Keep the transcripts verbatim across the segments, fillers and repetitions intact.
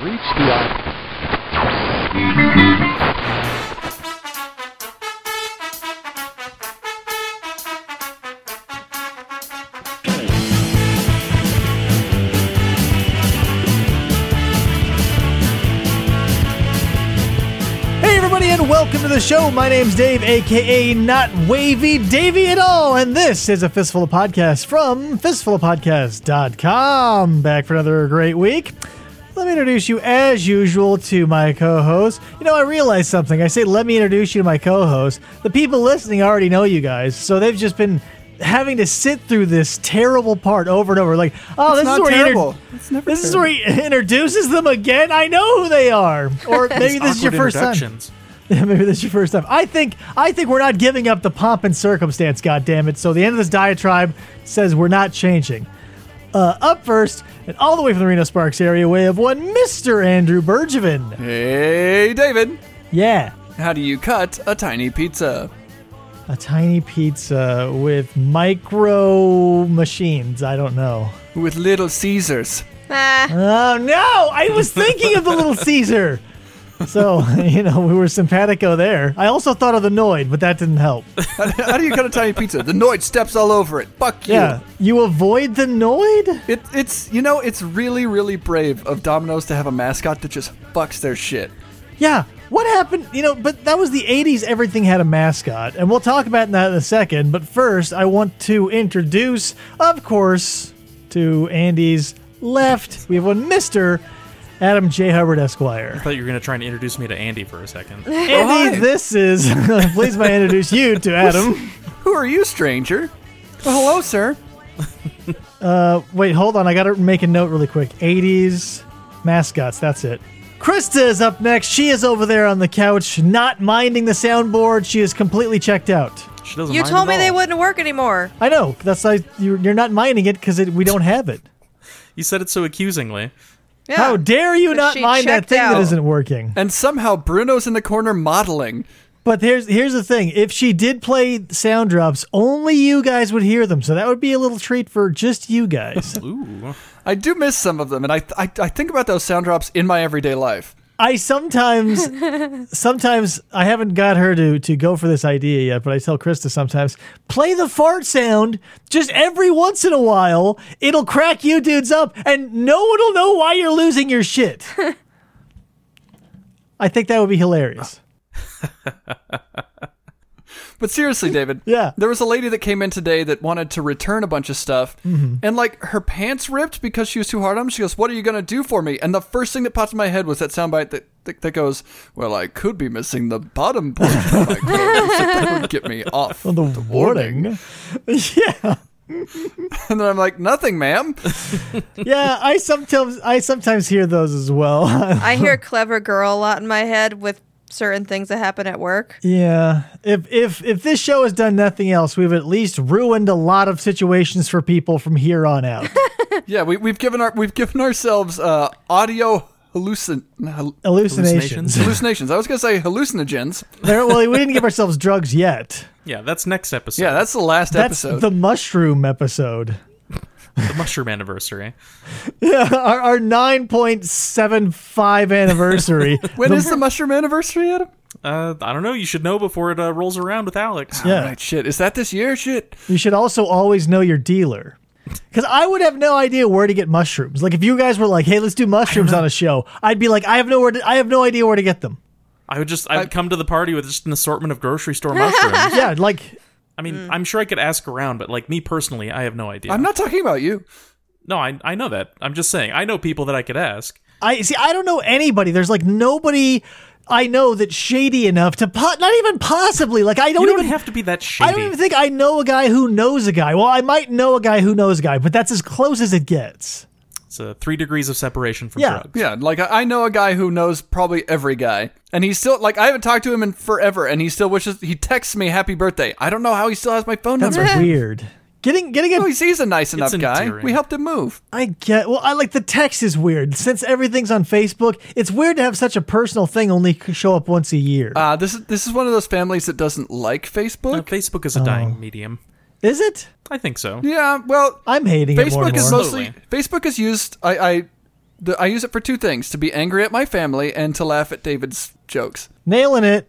reached the island. And welcome to the show. My name's Dave, aka Not Wavy Davey at all, and this is a Fistful of Podcasts from fistful of podcasts dot com. Back for another great week. Let me introduce you, as usual, to my co-host. You know, I realized something. I say, let me introduce you to my co-host. The people listening already know you guys, so they've just been having to sit through this terrible part over and over. Like, oh, it's this is where terrible. he inter- it's never this terrible. is where he introduces them again. I know who they are. Or maybe this is your first time. Yeah, maybe this is your first time. I think I think we're not giving up the pomp and circumstance, goddammit. So the end of this diatribe says we're not changing. Uh, up first, and all the way from the Reno Sparks area, we have one Mister Andrew Bergevin. Hey, David. Yeah. How do you cut a tiny pizza? A tiny pizza with micro machines. I don't know. With Little Caesars. Oh, no! I was thinking of the Little Caesar. So, you know, we were simpatico there. I also thought of the Noid, but that didn't help. how, how do you cut a tiny pizza? The Noid steps all over it. Fuck you. Yeah, you avoid the Noid? It, it's, you know, it's really, really brave of Domino's to have a mascot that just fucks their shit. Yeah. What happened? You know, but that was the eighties. Everything had a mascot. And we'll talk about that in a second. But first, I want to introduce, of course, to Andy's left, we have one Mister Adam J. Hubbard, Esquire. I thought you were going to try and introduce me to Andy for a second. Andy, this is... Please may I introduce you to Adam. Who are you, stranger? Well, hello, sir. Uh, wait, hold on. I got to make a note really quick. eighties mascots, that's it. Krista is up next. She is over there on the couch, not minding the soundboard. She is completely checked out. She doesn't You mind told at me they all. wouldn't work anymore. I know. That's like you're, you're not minding it because we don't have it. You said it so accusingly. Yeah. How dare you But not she mind that checked thing that out. isn't working? And somehow Bruno's in the corner modeling. But here's here's the thing. If she did play sound drops, only you guys would hear them. So that would be a little treat for just you guys. Ooh. I do miss some of them, and I, I, I think about those sound drops in my everyday life. I sometimes, sometimes I haven't got her to, to go for this idea yet, but I tell Krista sometimes, play the fart sound just every once in a while. It'll crack you dudes up, and no one will know why you're losing your shit. I think that would be hilarious. But seriously, David, Yeah. there was a lady that came in today that wanted to return a bunch of stuff, Mm-hmm. and like her pants ripped because she was too hard on them. She goes, "What are you going to do for me?" And the first thing that popped in my head was that soundbite that, that that goes, "Well, I could be missing the bottom portion of my clothes if that would get me off The, warning. Yeah. And then I'm like, "Nothing, ma'am." Yeah, I sometimes I sometimes hear those as well. I hear clever girl a lot in my head with certain things that happen at work. Yeah. If if if this show has done nothing else, we've at least ruined a lot of situations for people from here on out. Yeah, we, we've given our we've given ourselves uh, audio hallucin hal- Hallucinations. hallucinations. I was going to say hallucinogens. There, well, we didn't give ourselves drugs yet. Yeah, that's next episode. Yeah, that's the last That's episode. the mushroom episode. the mushroom anniversary. Yeah, our, our nine point seven five anniversary. when The- is the mushroom anniversary, Adam? Uh, I don't know. You should know before it uh, rolls around with Alex. Yeah. All right, shit. Is that this year? Shit. You should also always know your dealer. Because I would have no idea where to get mushrooms. Like if you guys were like, "Hey, let's do mushrooms on a show," I'd be like, "I have nowhere. To, I have no idea where to get them." I would just, I'd I- come to the party with just an assortment of grocery store mushrooms. Yeah, like I mean, I'm sure I could ask around, but like me personally, I have no idea. I'm not talking about you. No, I I know that. I'm just saying. I know people that I could ask. I see. I don't know anybody. There's like nobody I know that's shady enough to po- not even possibly. Like I don't, You don't even have to be that shady. I don't even think I know a guy who knows a guy. Well, I might know a guy who knows a guy, but that's as close as it gets. It's uh, three degrees of separation from Yeah. drugs. Yeah, like I I know a guy who knows probably every guy, and he's still like I haven't talked to him in forever, and he still wishes he texts me happy birthday. I don't know how he still has my phone That's number. weird. Getting getting a Oh, he's, he's a nice enough guy. endearing. We helped him move. I get well. I like the text is weird since everything's on Facebook. It's weird to have such a personal thing only show up once a year. Uh, this is this is one of those families that doesn't like Uh, Facebook. Facebook is a dying medium. Is it? I think so. Yeah, well, I'm hating it more Facebook and is more. mostly Facebook is used. I, I the, I use it for two things: to be angry at my family and to laugh at David's jokes. Nailing it.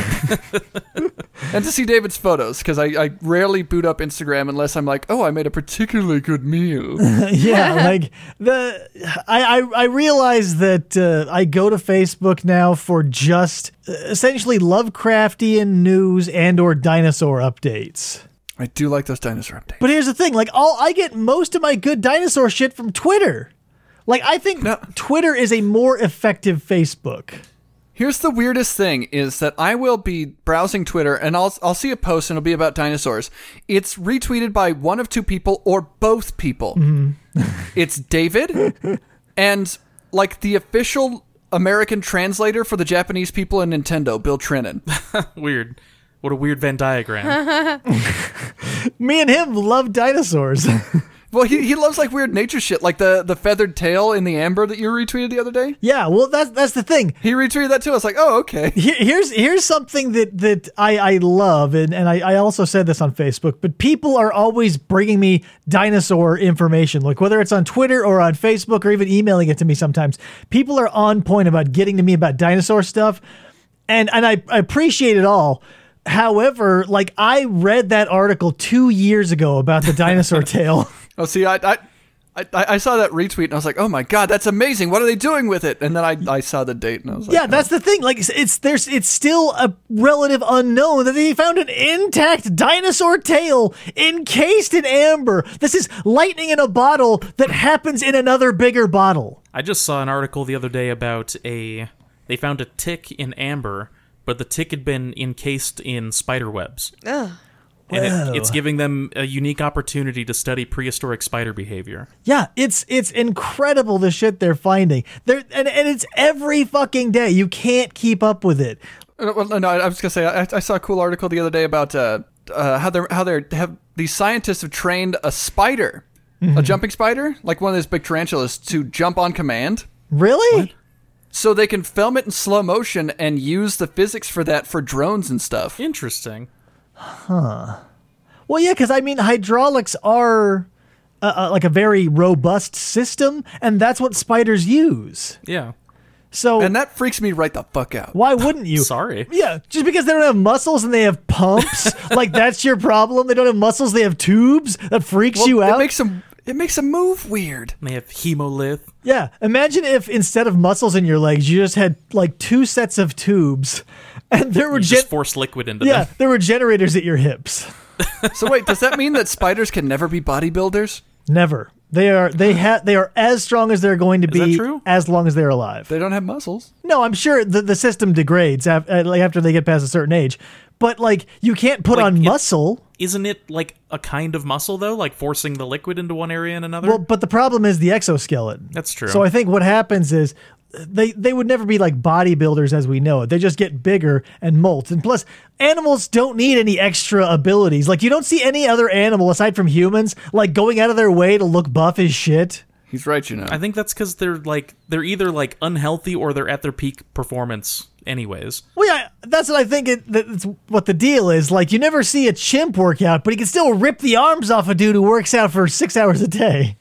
And to see David's photos, because I, I rarely boot up Instagram unless I'm like, oh, I made a particularly good meal. Yeah, like the I I, I realize that uh, I go to Facebook now for just uh, essentially Lovecraftian news and or dinosaur updates. I do like those dinosaur updates. But here's the thing, like all I get most of my good dinosaur shit from Twitter. Like I think No. Twitter is a more effective Facebook. Here's the weirdest thing is that I will be browsing Twitter and I'll I'll see a post and it'll be about dinosaurs. It's retweeted by one of two people or both people. Mm-hmm. It's David and like the official American translator for the Japanese people in Nintendo, Bill Trinan. Weird. What a weird Venn diagram. Me and him love dinosaurs. Well, he he loves like weird nature shit, like the, the feathered tail in the amber that you retweeted the other day. Yeah, well that's that's the thing. He retweeted that too. I was like, oh, okay. Here- Here's here's something that, that I, I love, and, and I, I also said this on Facebook, but people are always bringing me dinosaur information, like whether it's on Twitter or on Facebook or even emailing it to me sometimes. People are on point about getting to me about dinosaur stuff, and, and I, I appreciate it all. However, like I read that article two years ago about the dinosaur tail. Oh, see, I, I I I saw that retweet and I was like, oh my god, that's amazing. What are they doing with it? And then I, I saw the date and I was like, Yeah, that's the thing. Like, it's, it's there's it's still a relative unknown that they found an intact dinosaur tail encased in amber. This is lightning in a bottle that happens in another bigger bottle. I just saw an article the other day about a... They found a tick in amber, but the tick had been encased in spider webs. Ugh. And Whoa. it, it's giving them a unique opportunity to study prehistoric spider behavior. Yeah, it's it's incredible the shit they're finding. They're, and, and it's every fucking day. You can't keep up with it. Uh, Well, no, I was gonna say I, I saw a cool article the other day about uh, uh, how they're how they're have these scientists have trained a spider, Mm-hmm. a jumping spider, like one of those big tarantulas, to jump on command, Really? so they can film it in slow motion and use the physics for that for drones and stuff. Interesting. Well, yeah, because I mean, hydraulics are uh, uh, like a very robust system, and that's what spiders use. Yeah. So And that freaks me right the fuck out. why wouldn't you? Sorry. Yeah, just because they don't have muscles and they have pumps, like that's your problem. They don't have muscles; they have tubes. That freaks Well, you out. It makes them it makes them move weird. They have hemolith. Yeah, imagine if instead of muscles in your legs, you just had like two sets of tubes, and there were You gen- just force liquid into yeah, them. there were generators at your hips. So wait, does that mean that spiders can never be bodybuilders? Never. They are they have they are as strong as they're going to Is that be true? as long as they're alive. They don't have muscles. No, I'm sure the the system degrades af- uh, like after they get past a certain age, but like you can't put Like, on it- muscle. Isn't it like a kind of muscle, though? Like forcing the liquid into one area and another? Well, but the problem is the exoskeleton. That's true. So I think what happens is they they would never be like bodybuilders as we know it. They just get bigger and molt. And plus, animals don't need any extra abilities. Like you don't see any other animal aside from humans like going out of their way to look buff as shit. He's right, you know. I think that's because they're like they're either like unhealthy or they're at their peak performance anyways. Well, yeah, that's what I think. It, that's what the deal is. Like you never see a chimp work out, but he can still rip the arms off a dude who works out for six hours a day.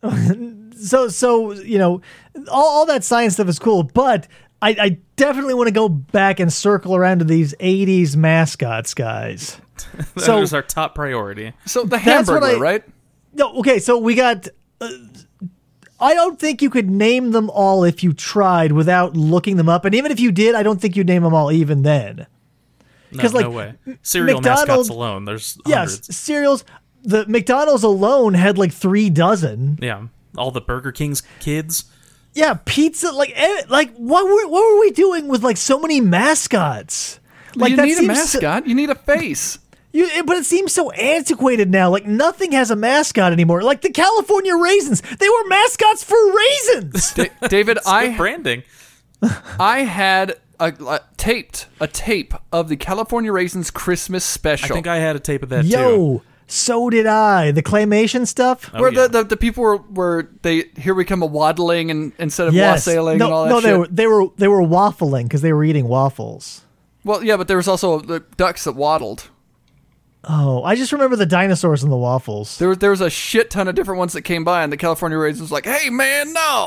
So, so you know, all, all that science stuff is cool, but I, I definitely want to go back and circle around to these eighties mascots, guys. That So- was our top priority. so the That's what Hamburglar, I- right? No, okay, so we got. Uh, I don't think you could name them all if you tried without looking them up, and even if you did, I don't think you'd name them all even then. No, 'Cause, like, no way. Cereal McDonald's- mascots alone, there's hundreds. Yes, cereals. The McDonald's alone had like three dozen. Yeah. All the Burger King's kids. Yeah, pizza. Like, eh, like what were what were we doing with like so many mascots? Like you that need a seems so- mascot. You need a face. You, it- but it seems so antiquated now. Like nothing has a mascot anymore. Like the California Raisins, they were mascots for raisins. Da- David, Good I branding. I had a, a taped a tape of the California Raisins Christmas I special. think I had a tape of that too. Yo, so did I. The claymation stuff. Oh, where yeah. the, the, the people were, were they here we come a waddling and instead of Yes. wassailing No, and all that no, shit. they were they were they were waffling because they were eating waffles. Well, yeah, but there was also the ducks that waddled. Oh, I just remember the dinosaurs and the waffles. There was there was a shit ton of different ones that came by, and the California Raisins was like, "Hey, man, no."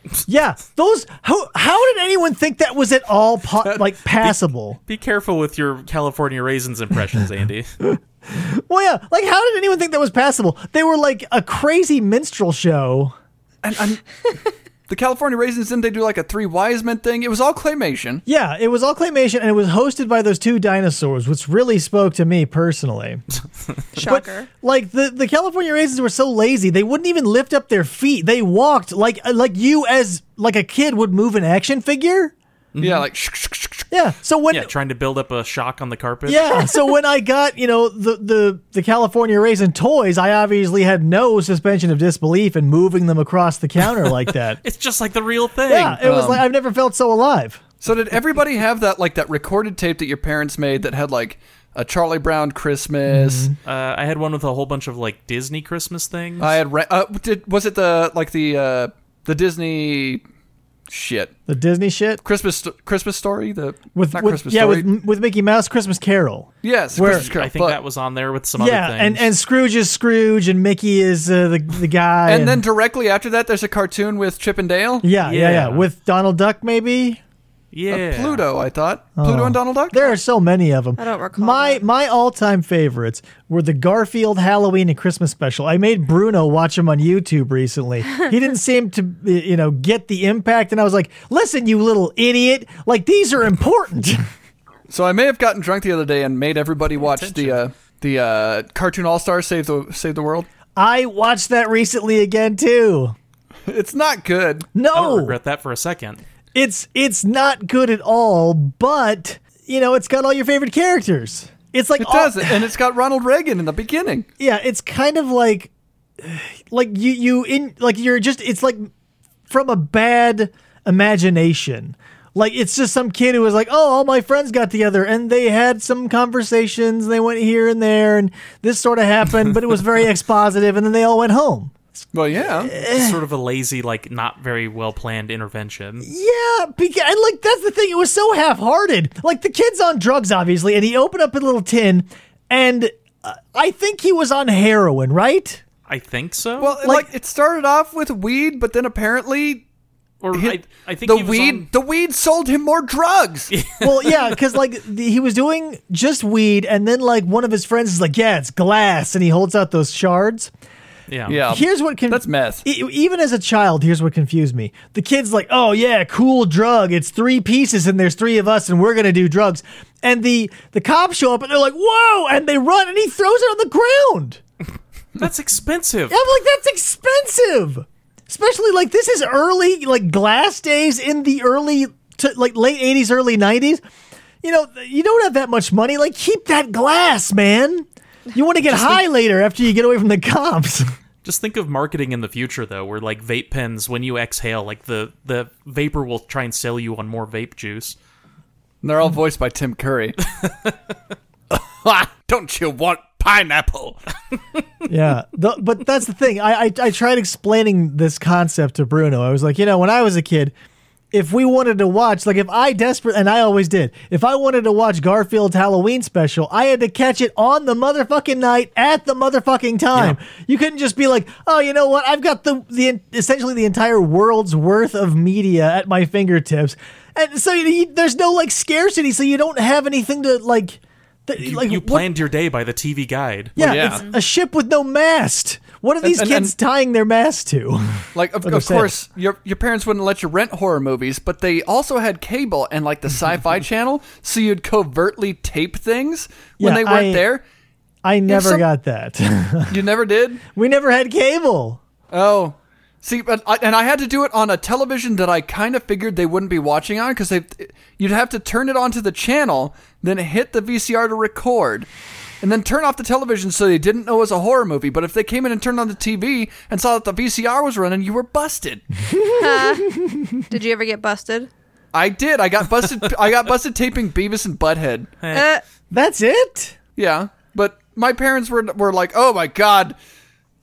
Yeah, those. How how did anyone think that was at all po- like passable? Be careful with your California Raisins impressions, Andy. Well, yeah, like how did anyone think that was passable? They were like a crazy minstrel show. And, and the California Raisins, didn't they do like a Three Wise Men thing? It was all claymation. Yeah, it was all claymation, and it was hosted by those two dinosaurs, which really spoke to me personally. Shocker. But, like the, the California Raisins were so lazy, they wouldn't even lift up their feet. They walked like like you as like a kid would move an action figure. Yeah, like sh- sh- sh- sh- Yeah. So when Yeah, trying to build up a shock on the carpet. Yeah, so when I got, you know, the, the, the California Raisin toys, I obviously had no suspension of disbelief in moving them across the counter like that. It's just like the real thing. Yeah, it was Um, like I've never felt so alive. So did everybody have that like that recorded tape that your parents made that had like a Charlie Brown Christmas? Mm-hmm. Uh, I had one with a whole bunch of like Disney Christmas things. I had re- uh, did was it the like the uh, the Disney shit The Disney shit Christmas st- Christmas story the with, not with Christmas yeah story with with Mickey Mouse Christmas Carol. yes where- Christmas Carol, I think but- that was on there with some Yeah, other things. and and Scrooge is Scrooge and Mickey is uh, the the guy. and then directly after that there's a cartoon with Chip and Dale. yeah, yeah, yeah, Yeah. with Donald Duck maybe. yeah, Uh, Pluto, I thought. Pluto and Donald Duck? There are so many of them. I don't recall My that. my all time favorites were the Garfield Halloween and Christmas special. I made Bruno watch them on YouTube recently. He didn't seem to, you know, get the impact, and I was like, "Listen, you little idiot! Like these are important." So I may have gotten drunk the other day and made everybody watch the uh, the uh, Cartoon All-Stars Save the Save the World. I watched that recently again too. It's not good. I don't No, regret that for a second. it's it's not good at all. But you know, it's got all your favorite characters. It's like It all- does, and it's got Ronald Reagan in the beginning. Yeah, it's kind of like like you you in like you're just it's like from a bad imagination. Like it's just some kid who was like, "Oh, all my friends got together and they had some conversations, they went here and there and this sort of happened, but it was very expositive and then they all went home." Well, yeah. It's sort of a lazy, like not very well planned intervention. Yeah, because and like that's the thing. It was so half-hearted. Like the kid's on drugs, obviously, and he opened up a little tin, and uh, I think he was on heroin, right? I think so. Well, Like- like, it started off with weed, but then apparently or I, hit- I think the he was weed on- the weed sold him more drugs. Well, yeah, because like the, he was doing just weed, and then like one of his friends is like, "Yeah, it's glass," and he holds out those shards. yeah, Yeah. Here's what can That's meth. E- even as a child, here's what confused me. The kid's like, "Oh yeah, cool drug. It's three pieces, and there's three of us, and we're gonna do drugs." And the the cops show up, and they're like, "Whoa!" And they run, and he throws it on the ground. That's expensive. I'm like, "That's expensive." Especially like this is early, like glass days in the early, to, like late eighties, early nineties. You know, you don't have that much money. Like, keep that glass, man. You want to get high later after you get away from the cops. Just think of marketing in the future, though, where like vape pens, when you exhale, like the the vapor will try and sell you on more vape juice. And they're all voiced by Tim Curry. Don't you want pineapple? Yeah, the, but that's the thing. I, I I tried explaining this concept to Bruno. I was like, you know, when I was a kid, if we wanted to watch, like if I desperate, and I always did, if I wanted to watch Garfield's Halloween special, I had to catch it on the motherfucking night at the motherfucking time. You couldn't just be like, oh, you know what? I've got the the essentially the entire world's worth of media at my fingertips, and so you, you, there's no like scarcity, so you don't have anything to like. th- You, like you what- planned your day by the T V guide. Yeah, yeah. it's a ship with no mast. What are these and- kids and- tying their mast to? Like, of, Like I of said. course, your your parents wouldn't let you rent horror movies, but they also had cable and like the Sci-Fi Channel, so you'd covertly tape things when Yeah, they weren't I- there. I never some- got that. You never did. We never had cable. Oh, see, but I, and I had to do it on a television that I kind of figured they wouldn't be watching on because they you'd have to turn it onto the channel, then hit the V C R to record, and then turn off the television so they didn't know it was a horror movie. But if they came in and turned on the T V and saw that the V C R was running, you were busted. Did you ever get busted? I did. I got busted. I got busted taping Beavis and Butthead. Uh, That's it? Yeah, but my parents were were like, "Oh my god,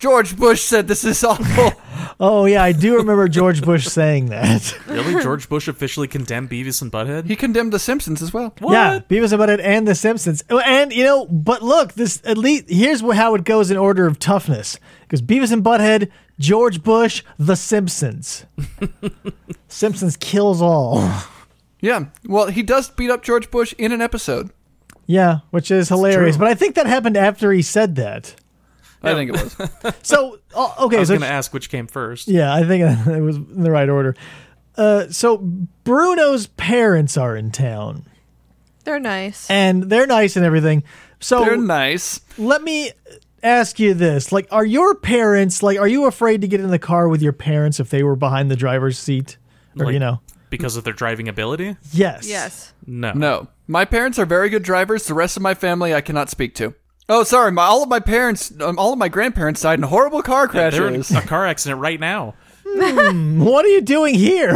George Bush said this is awful. Oh, yeah, I do remember George Bush saying that. Really? George Bush officially condemned Beavis and Butthead? He condemned The Simpsons as well. What? Yeah, Beavis and Butthead and The Simpsons. And, you know, but look, this at least here's how it goes in order of toughness. Because Beavis and Butthead, George Bush, The Simpsons. Simpsons kills all. Yeah. Well, he does beat up George Bush in an episode. Yeah, which is hilarious. true. But I think that happened after he said that. I think it was. So, uh, okay. I was so going to ask which came first. Yeah, I think it was in the right order. Uh, so Bruno's parents are in town, They're nice. and they're nice and everything. So They're nice. let me ask you this: like, are your parents like? Are you afraid to get in the car with your parents if they were behind the driver's seat, or Like, you know? Because of their driving ability? Yes. Yes. No. No. My parents are very good drivers. The rest of my family I cannot speak to. Oh, sorry. My, all of my parents, um, all of my grandparents died in horrible car Yeah, they're in crashes. a car accident right now. What are you doing here?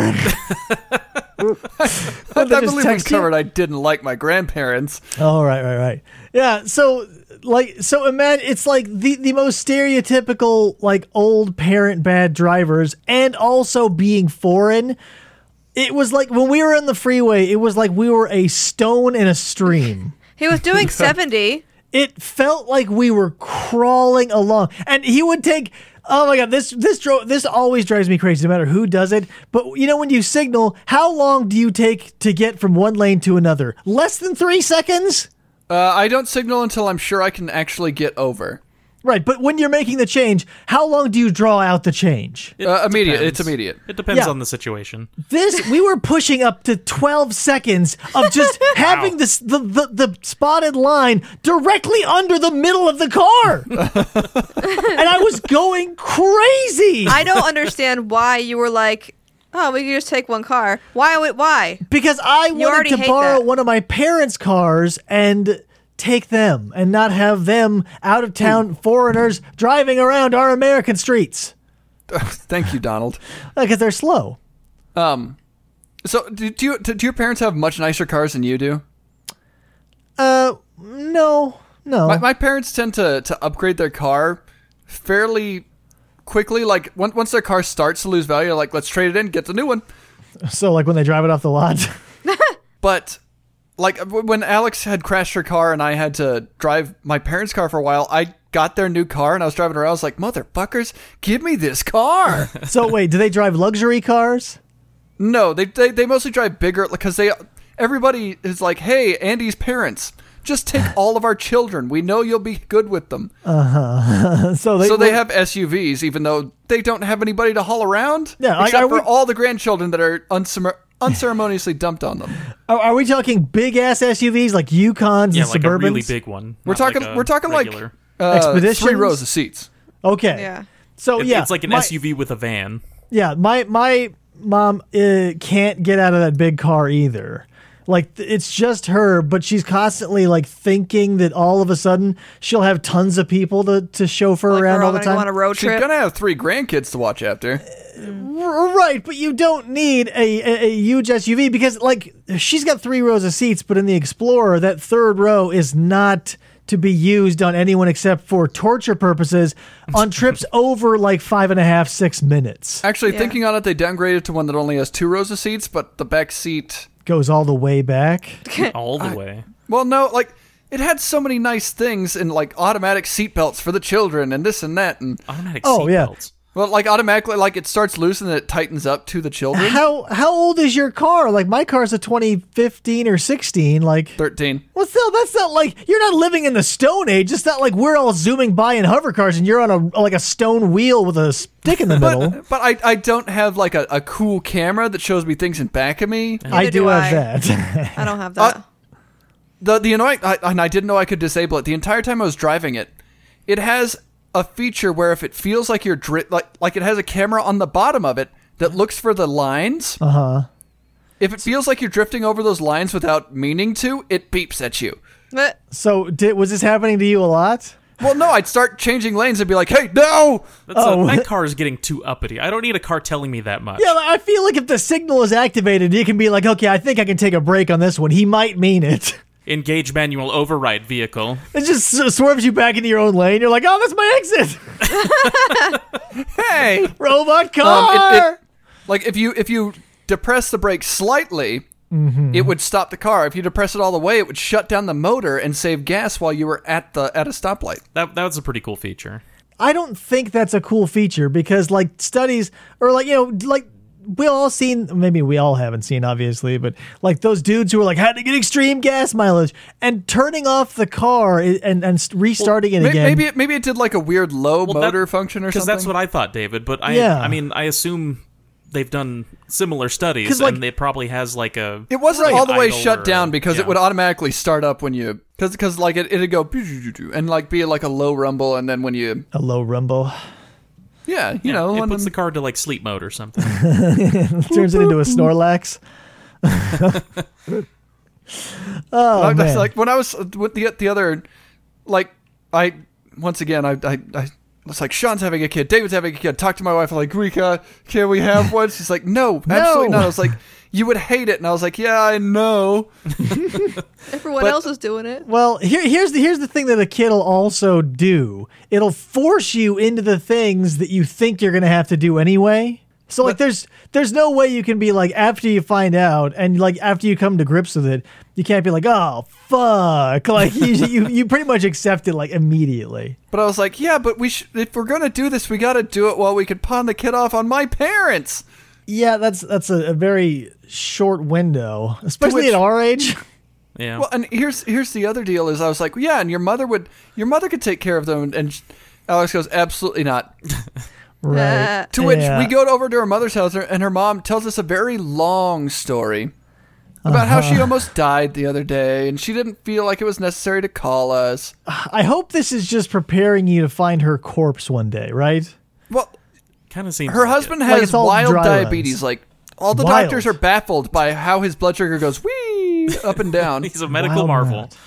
I just believe we've text you? covered I didn't like my grandparents. Oh, right, right, right. Yeah, so like so imagine it's like the the most stereotypical like old parent bad drivers and also being foreign. It was like when we were on the freeway, it was like we were a stone in a stream. He was doing seventy. It felt like we were crawling along, and he would take. Oh my god, this this dro- this always drives me crazy, no matter who does it. But you know, when you signal, how long do you take to get from one lane to another? Less than three seconds. Uh, I don't signal until I'm sure I can actually get over. Right, but when you're making the change, how long do you draw out the change? It Uh, immediate. depends. It's immediate. It depends Yeah. on the situation. This we were pushing up to twelve seconds of just having this the, the the spotted line directly under the middle of the car, and I was going crazy I don't understand why you were like, oh, we can just take one car. Why? would- Why? because I You wanted already to hate borrow that. one of my parents' cars and take them and not have them out of town foreigners driving around our American streets Thank you, Donald. because they're slow. Um, so do, do you do your parents have much nicer cars than you do? Uh, no, no. My, my parents tend to, to upgrade their car fairly quickly. Like once once their car starts to lose value, they're like, let's trade it in, get the new one. So like when they drive it off the lot. But like w- when Alex had crashed her car and I had to drive my parents' car for a while, I got their new car and I was driving around. I was like, motherfuckers, give me this car. So wait, do they drive luxury cars? No, they, they they mostly drive bigger because they everybody is like, hey, Andy's parents, just take all of our children. We know you'll be good with them. So they So they have S U Vs, even though they don't have anybody to haul around. Yeah, like, except are for we- all the grandchildren that are uncer- unceremoniously dumped on them. Are, are we talking big ass S U Vs like Yukons Yeah, and like Suburbans? a really big one. We're not talking. like a we're talking regular. like uh, Expeditions? three rows of seats. Okay. Yeah. So It- yeah, it's like an my, S U V with a van. Yeah, my my mom uh, can't get out of that big car either. Like th- it's just her, but she's constantly like thinking that all of a sudden she'll have tons of people to, to chauffeur Like around we're all all the gonna go on time. a road She's trip. gonna have three grandkids to watch after. R- Right, but you don't need a, a, a huge S U V because like she's got three rows of seats, but in the Explorer, that third row is not to be used on anyone except for torture purposes on trips over like five and a half, six minutes. Actually, Yeah. thinking on it, they downgraded to one that only has two rows of seats, but the back seat. Goes all the way back. All the way. Well, no, like it had so many nice things and like automatic seat belts for the children and this and that and Automatic Oh, yeah. seatbelts. well, like automatically, like it starts loose and then it tightens up to the children. How how old is your car? Like my car's a twenty fifteen or sixteen. Like, Thirteen. well, still, that's not like you're not living in the Stone Age. It's not like we're all zooming by in hover cars and you're on a like a stone wheel with a stick in the middle. But but I I don't have like a, a cool camera that shows me things in back of me. I Neither do do have I. that. I don't have that. Uh, The the annoying I, and I didn't know I could disable it the entire time I was driving it. It has a feature where if it feels like you're dri- like like it has a camera on the bottom of it that looks for the lines. Uh huh. If it feels like you're drifting over those lines without meaning to, it beeps at you. But So, did was this happening to you a lot? Well, no, I'd start changing lanes and be like, "Hey, no!" That's Oh. a, my car is getting too uppity. I don't need a car telling me that much. Yeah, I feel like if the signal is activated, you can be like, okay, I think I can take a break on this one. He might mean it. engage manual override vehicle. It just s- swerves you back into your own lane. You're like, oh, that's my exit. Hey, Robot car. Um, it- it- like if you if you depress the brake slightly, Mm-hmm. it would stop the car. If you depress it all the way, it would shut down the motor and save gas while you were at the at a stoplight. That that was a pretty cool feature. I don't think that's a cool feature because, like, studies or like you know, like we all seen. Maybe we all haven't seen, obviously, but like those dudes who were like had to get extreme gas mileage and turning off the car i- and and restarting it May- again. Maybe it, maybe it did like a weird low Well, that- motor function or Because something. that's what I thought, David. But I, Yeah. I mean, I assume they've done similar studies, 'Cause, like- and it probably has like a. It wasn't like all an the way idle shut or- down because yeah. it would automatically start up when you because because like it it'd go and like be like a low rumble, and then when you a low rumble yeah you Yeah, know it and puts the then- car to like sleep mode or something. turns it into a Snorlax. Oh I, man! like when I was with the the other like I once again I I. I It's like, Sean's having a kid, David's having a kid. Talk to my wife, I'm like, Rika, can we have one? She's like, no, absolutely No. not. I was like, you would hate it. And I was like, yeah, I know. Everyone But- else is doing it. Well, here, here's the here's the thing that a kid'll also do. It'll force you into the things that you think you're gonna have to do anyway. So like, But- there's there's no way you can be like after you find out and like after you come to grips with it, you can't be like, oh fuck, like you you, you pretty much accept it like immediately. But I was like, yeah, but we sh- if we're going to do this, we got to do it while we can pawn the kid off on my parents. Yeah, that's that's a, a very short window, especially which- at our age. Yeah. Well, and here's here's the other deal is I was like, yeah, and your mother would your mother could take care of them. And Alex goes, absolutely not. Right. Uh, To which Yeah. we go over to her mother's house, and her mom tells us a very long story about how Uh-huh. she almost died the other day, and she didn't feel like it was necessary to call us. I hope this is just preparing you to find her corpse one day, right? Well, Kind of seems. her like husband Like has it's all wild dry diabetes. runs. Like all the Wild. doctors are baffled by how his blood sugar goes wee up and down. It. He's a medical Wild marvel. rat.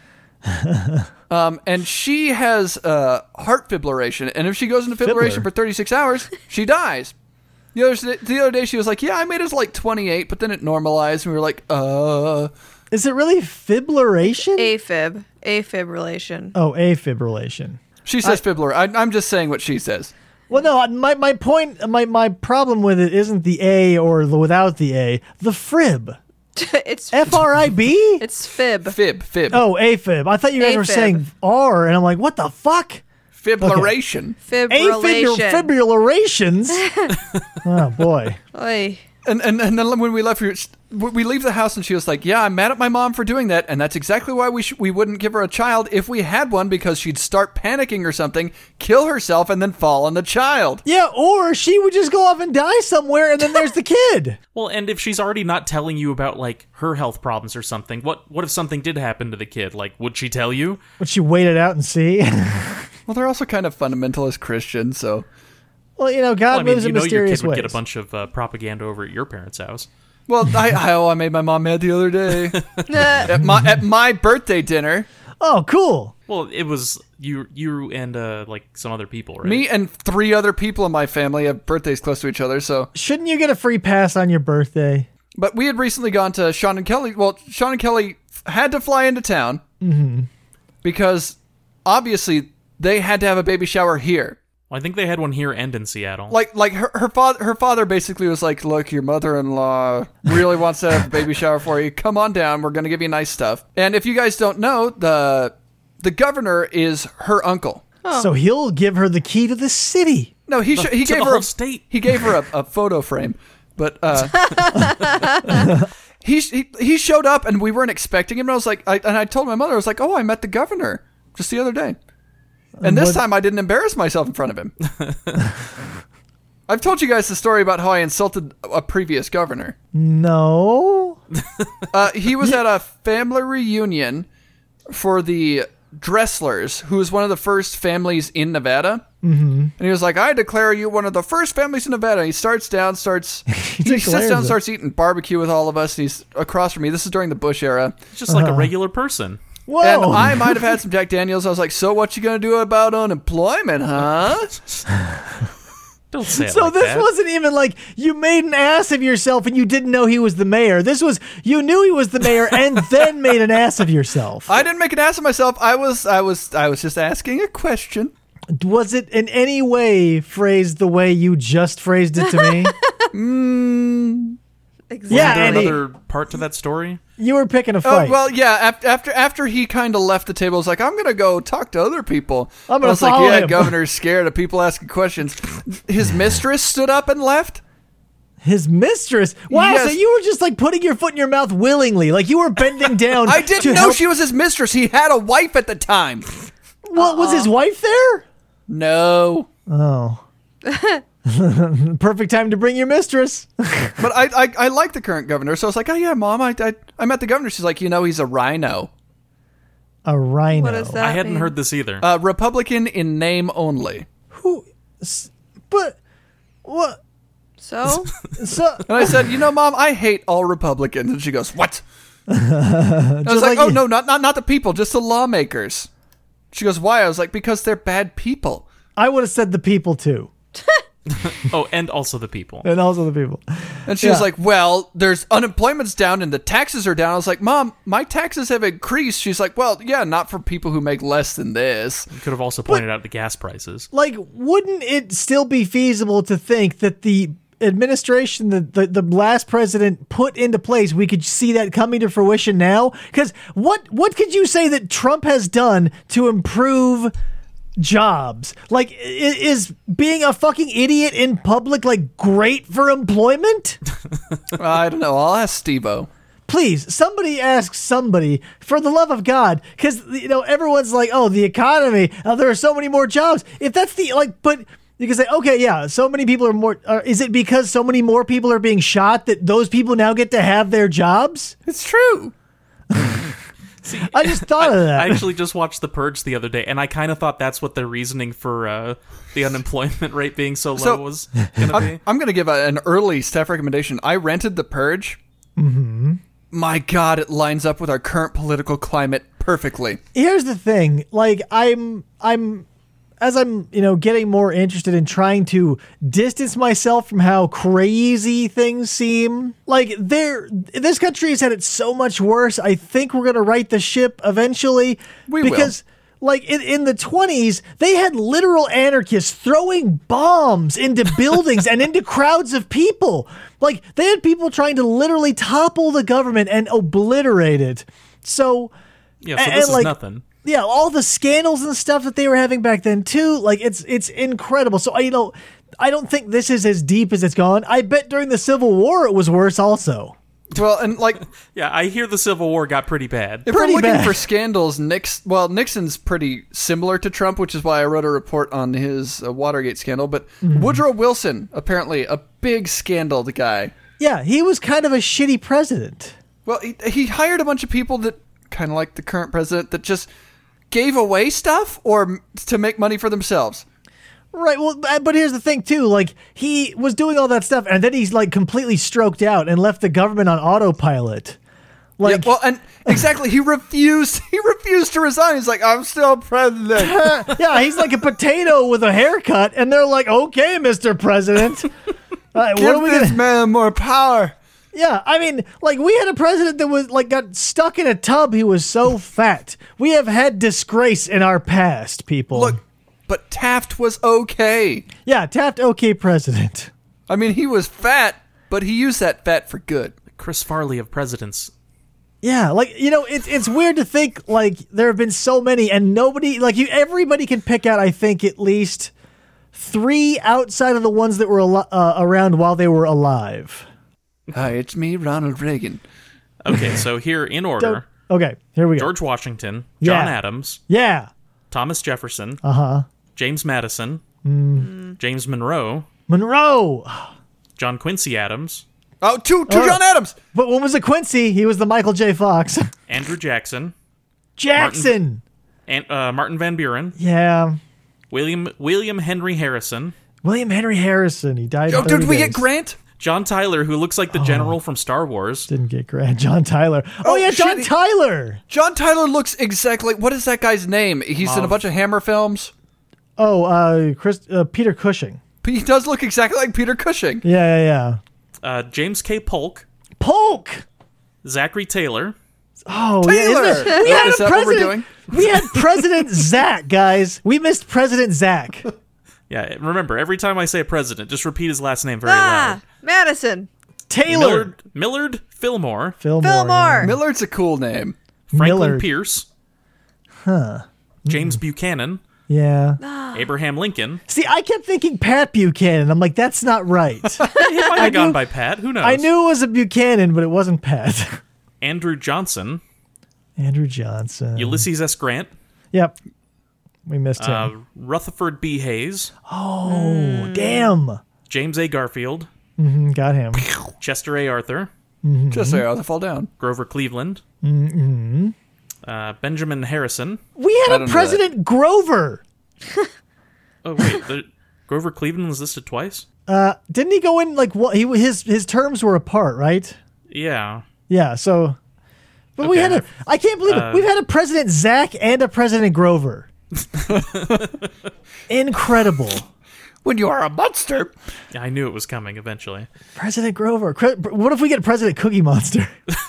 Um, and she has uh, heart fibrillation, and if she goes into fibrillation Fibbler. for thirty-six hours, she dies. The other the other day, she was like, "Yeah, I made it to like twenty-eight, but then it normalized." And we were like, "Uh." Is it really fibrillation? AFib. Afibrillation. oh, afibrillation. She says fibler. I, I'm just saying what she says. Well, no, my, my point, my, my problem with it isn't the A or the without the A, the frib. it's F R I B? it's fib. Fib, fib, Oh, AFib. I thought you guys were AFib. saying R, and I'm like, what the fuck? fibrillation. Afibr- Fibrillation. fibrillations? Oh, boy. Oy. And, and and then when we left, we, we leave the house, and she was like, "Yeah, I'm mad at my mom for doing that, and that's exactly why we sh- we wouldn't give her a child if we had one, because she'd start panicking or something, kill herself, and then fall on the child." Yeah, or she would just go off and die somewhere, and then there's the kid. Well, and if she's already not telling you about like her health problems or something, what what if something did happen to the kid? Like, would she tell you? Would she wait it out and see? Well, they're also kind of fundamentalist Christians, so Well, you know, God Well, I mean, moves you in know your mysterious kid would ways. get a bunch of uh, propaganda over at your parents' house. well, I, I oh I made my mom mad the other day Nah. at my at my birthday dinner. Oh, cool. Well, it was you, you and uh, like some other people, right? Me and three other people in my family have birthdays close to each other, so. Shouldn't you get a free pass on your birthday? But we had recently gone to Sean and Kelly. Well, Sean and Kelly had to fly into town because obviously they had to have a baby shower here. Well, I think they had one here and in Seattle. Like, like her, her father, her father basically was like, "Look, your mother-in-law really wants to have a baby shower for you. Come on down. We're gonna give you nice stuff." And if you guys don't know, the the governor is her uncle. So he'll give her the key to the city. No, he sh- he to gave the her whole a, state. he gave her a, a photo frame, but uh, he, he he showed up and we weren't expecting him. And I was like, I, and I told my mother, I was like, "Oh, I met the governor just the other day." And this what- time I didn't embarrass myself in front of him. I've told you guys the story about how I insulted a previous governor. No. Uh, he was at a family reunion for the Dresslers, who was one of the first families in Nevada. Mm-hmm. And he was like, "I declare you one of the first families in Nevada." And he starts down, starts, he sits declares down, it. starts eating barbecue with all of us. And he's across from me. This is during the Bush era. It's just like a regular person. Whoa. And I might have had some Jack Daniels. I was like, "So what you gonna do about unemployment, huh?" Don't say it So like this that. wasn't even like you made an ass of yourself and you didn't know he was the mayor. This was you knew he was the mayor and then made an ass of yourself. I didn't make an ass of myself. I was, I was, I was just asking a question. Was it in any way phrased the way you just phrased it to me? Mm. Exactly. Yeah, Is there Andy. another part to that story? You were picking a Oh fight. well, yeah. After after after he kind of left the table, I was like, I'm gonna go talk to other people. I'm gonna I was like, follow yeah, him. governor's scared of people asking questions. His mistress stood up and left. His mistress. Wow, Yes. so you were just like putting your foot in your mouth willingly. Like you were bending down. I didn't to know help- she was his mistress. He had a wife at the time. What was his wife there? No. Oh. Perfect time to bring your mistress. But I, I I like the current governor, so I was like, oh yeah, mom, I, I I met the governor. She's like, you know, he's a rhino, A rhino. What is that? I hadn't mean? heard this either. uh, Republican in name only. Who? s- But what? So, So And I said, you know, mom, I hate all Republicans. And she goes, what? I was Just like, like oh you- no, not not not the people, just the lawmakers. She goes, why? I was like, because they're bad people. I would have said the people too, Oh, and also the people. and also the people. And she Yeah. was like, well, there's unemployment's down and the taxes are down. I was like, mom, my taxes have increased. She's like, well, yeah, not for people who make less than this. You could have also pointed out the gas prices. Like, wouldn't it still be feasible to think that the administration that the, the last president put into place, we could see that coming to fruition now? Because what what could you say that Trump has done to improve jobs? Like, i- is being a fucking idiot in public like great for employment? I don't know. I'll ask Steve-O. Please, somebody ask somebody, for the love of God, because, you know, everyone's like, oh, the economy, uh, there are so many more jobs. If that's the, like, but you can say, okay, yeah, so many people are more, uh, is it because so many more people are being shot that those people now get to have their jobs? It's true. I just thought of that. I actually just watched The Purge the other day, and I kind of thought that's what the reasoning for uh, the unemployment rate being so low So, was going to I'm, be. I'm going to give a, an early staff recommendation. I rented The Purge. Mm-hmm. My God, it lines up with our current political climate perfectly. Here's the thing, like, I'm, I'm, as I'm, you know, getting more interested in trying to distance myself from how crazy things seem, like, there, this country has had it so much worse. I think we're gonna right the ship eventually. We will. because, like, in, in the twenties, they had literal anarchists throwing bombs into buildings and into crowds of people. Like, they had people trying to literally topple the government and obliterate it. So. Yeah, so and- this and, is like, nothing. Yeah, all the scandals and stuff that they were having back then too, like it's it's incredible. So I you know, I don't think this is as deep as it's gone. I bet during the Civil War it was worse also. Well, and like, Yeah, I hear the Civil War got pretty bad. if Pretty we're looking bad. for scandals, Nix, well, Nixon's pretty similar to Trump, which is why I wrote a report on his uh, Watergate scandal. But Mm-hmm. Woodrow Wilson, apparently a big scandal guy. Yeah, he was kind of a shitty president. Well, he, he hired a bunch of people that kind of like the current president that just gave away stuff or m- to make money for themselves. Right, well, uh, but here's the thing too, like he was doing all that stuff and then he's like completely stroked out and left the government on autopilot. Like Yeah, well, and exactly, he refused. He refused to resign. He's like, I'm still president. yeah, he's like a potato with a haircut and they're like, "Okay, Mister President. Uh, what Give are we this gonna man more power. Yeah, I mean, like we had a president that was like got stuck in a tub. He was so fat. We have had disgrace in our past, people. Look, but Taft was okay. yeah, Taft, okay, president. I mean, he was fat, but he used that fat for good. Chris Farley of presidents. Yeah, like you know, it's it's weird to think like there have been so many and nobody like you. Everybody can pick out, I think, at least three outside of the ones that were al- uh, around while they were alive. Hi, it's me, Ronald Reagan. Okay, so here in Don't- order: Okay, here we go. George Washington, John Yeah. Adams, Yeah. Thomas Jefferson, Uh huh. James Madison, James Monroe, Monroe. John Quincy Adams, Oh, to, to Oh. John Adams. But when was it Quincy? He was the Michael J. Fox. Andrew Jackson, Jackson. and uh, Martin Van Buren, Yeah. William William Henry Harrison, William Henry Harrison. He died. Oh, in thirty did we days. get Grant? John Tyler, who looks like the general from Star Wars. Didn't get Grant. John Tyler. Oh, Oh, yeah, John shit. Tyler. John Tyler looks exactly. What is that guy's name? He's in a Love. bunch of Hammer films. Oh, uh, Chris, uh, Peter Cushing. He does look exactly like Peter Cushing. Yeah, yeah, yeah. Uh, James K. Polk, Polk. Zachary Taylor, Oh, Taylor! yeah, isn't it? We Is had that a what we're president. doing? We had President Zach, guys. We missed President Zach. Yeah, remember, every time I say a president, just repeat his last name very Ah, loud. Madison. Taylor. Millard, Millard Fillmore, Fillmore. Fillmore. Millard's a cool name. Franklin Millard. Pierce, James Buchanan, Yeah. Abraham Lincoln. See, I kept thinking Pat Buchanan. I'm like, that's not right. He might have gone knew- by Pat. Who knows? I knew it was a Buchanan, but it wasn't Pat. Andrew Johnson, Andrew Johnson. Ulysses S. Grant, Yep. We missed him. uh, Rutherford B. Hayes, oh, damn. James A. Garfield, Mm, got him. Chester A. Arthur, Just say, I'll fall down. Grover Cleveland, mm-hmm. uh, Benjamin Harrison. We I had don't a know President Grover. Oh wait, the, Grover Cleveland was listed twice. Uh, didn't he go in like what? He his his terms were apart, right? Yeah, Yeah. So, but we Okay. had a. I can't believe it. Uh, We've had a President Zach and a President Grover. Incredible. When you are a monster. I knew it was coming eventually. President Grover. Cre- What if we get President Cookie Monster?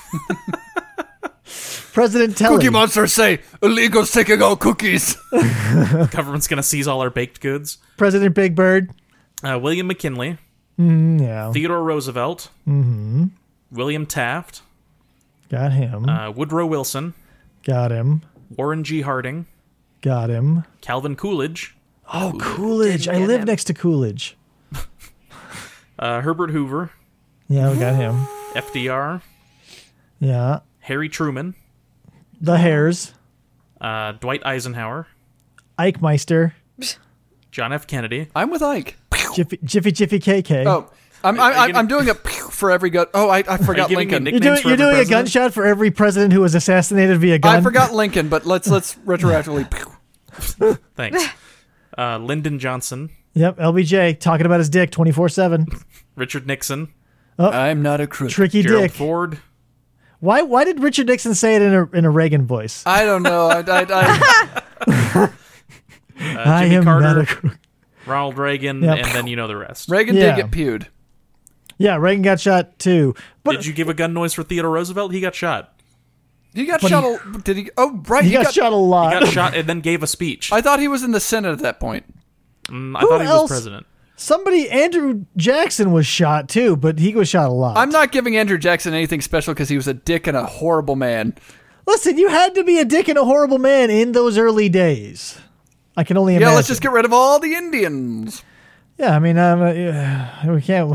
President Telly. Cookie monsters say, illegals taking all cookies. The government's gonna seize all our baked goods. President Big Bird. Uh, William McKinley, Yeah. Theodore Roosevelt, mm-hmm. William Taft, Got him. uh, Woodrow Wilson, Got him. Warren G. Harding, Got him. Calvin Coolidge, Oh, Coolidge. I Didn't get live him. next to Coolidge. uh, Herbert Hoover, Yeah, we got him. F D R, Yeah. Harry Truman, The Hares. uh, Dwight Eisenhower, Ike Meister. John F. Kennedy. I'm with Ike. Jiffy Jiffy, Jiffy K K. Oh, I'm, Are you I'm, giving- I'm doing a pew for every gun. Oh, I, I forgot giving me Lincoln. nick- You're doing, nicknames for you're every doing a president? gunshot for every president who was assassinated via gun. I forgot Lincoln, but let's let's retroactively. pew. Thanks. Uh, Lyndon Johnson, Yep, L B J talking about his dick twenty-four seven. Richard Nixon, I'm not a crook. Tricky Gerald dick. Ford, Why Why did Richard Nixon say it in a in a Reagan voice? I don't know. I, I, I, uh, I Jimmy am Carter, not a crook. Ronald Reagan, Yep. and then you know the rest. Reagan Yeah. did get pewed. Yeah, Reagan got shot too. But Did you give a gun noise for Theodore Roosevelt? He got shot. He got But shot. he- a, did he? Oh, right. he, got, shot a He lot. got shot and then gave a speech. I thought he was in the Senate at that point. Mm, I Who thought he else? was president. Somebody, Andrew Jackson was shot too, but he was shot a lot. I'm not giving Andrew Jackson anything special because he was a dick and a horrible man. Listen, you had to be a dick and a horrible man in those early days. I can only Yeah, imagine. let's just get rid of all the Indians. Yeah, I mean, um, uh, yeah, we can't.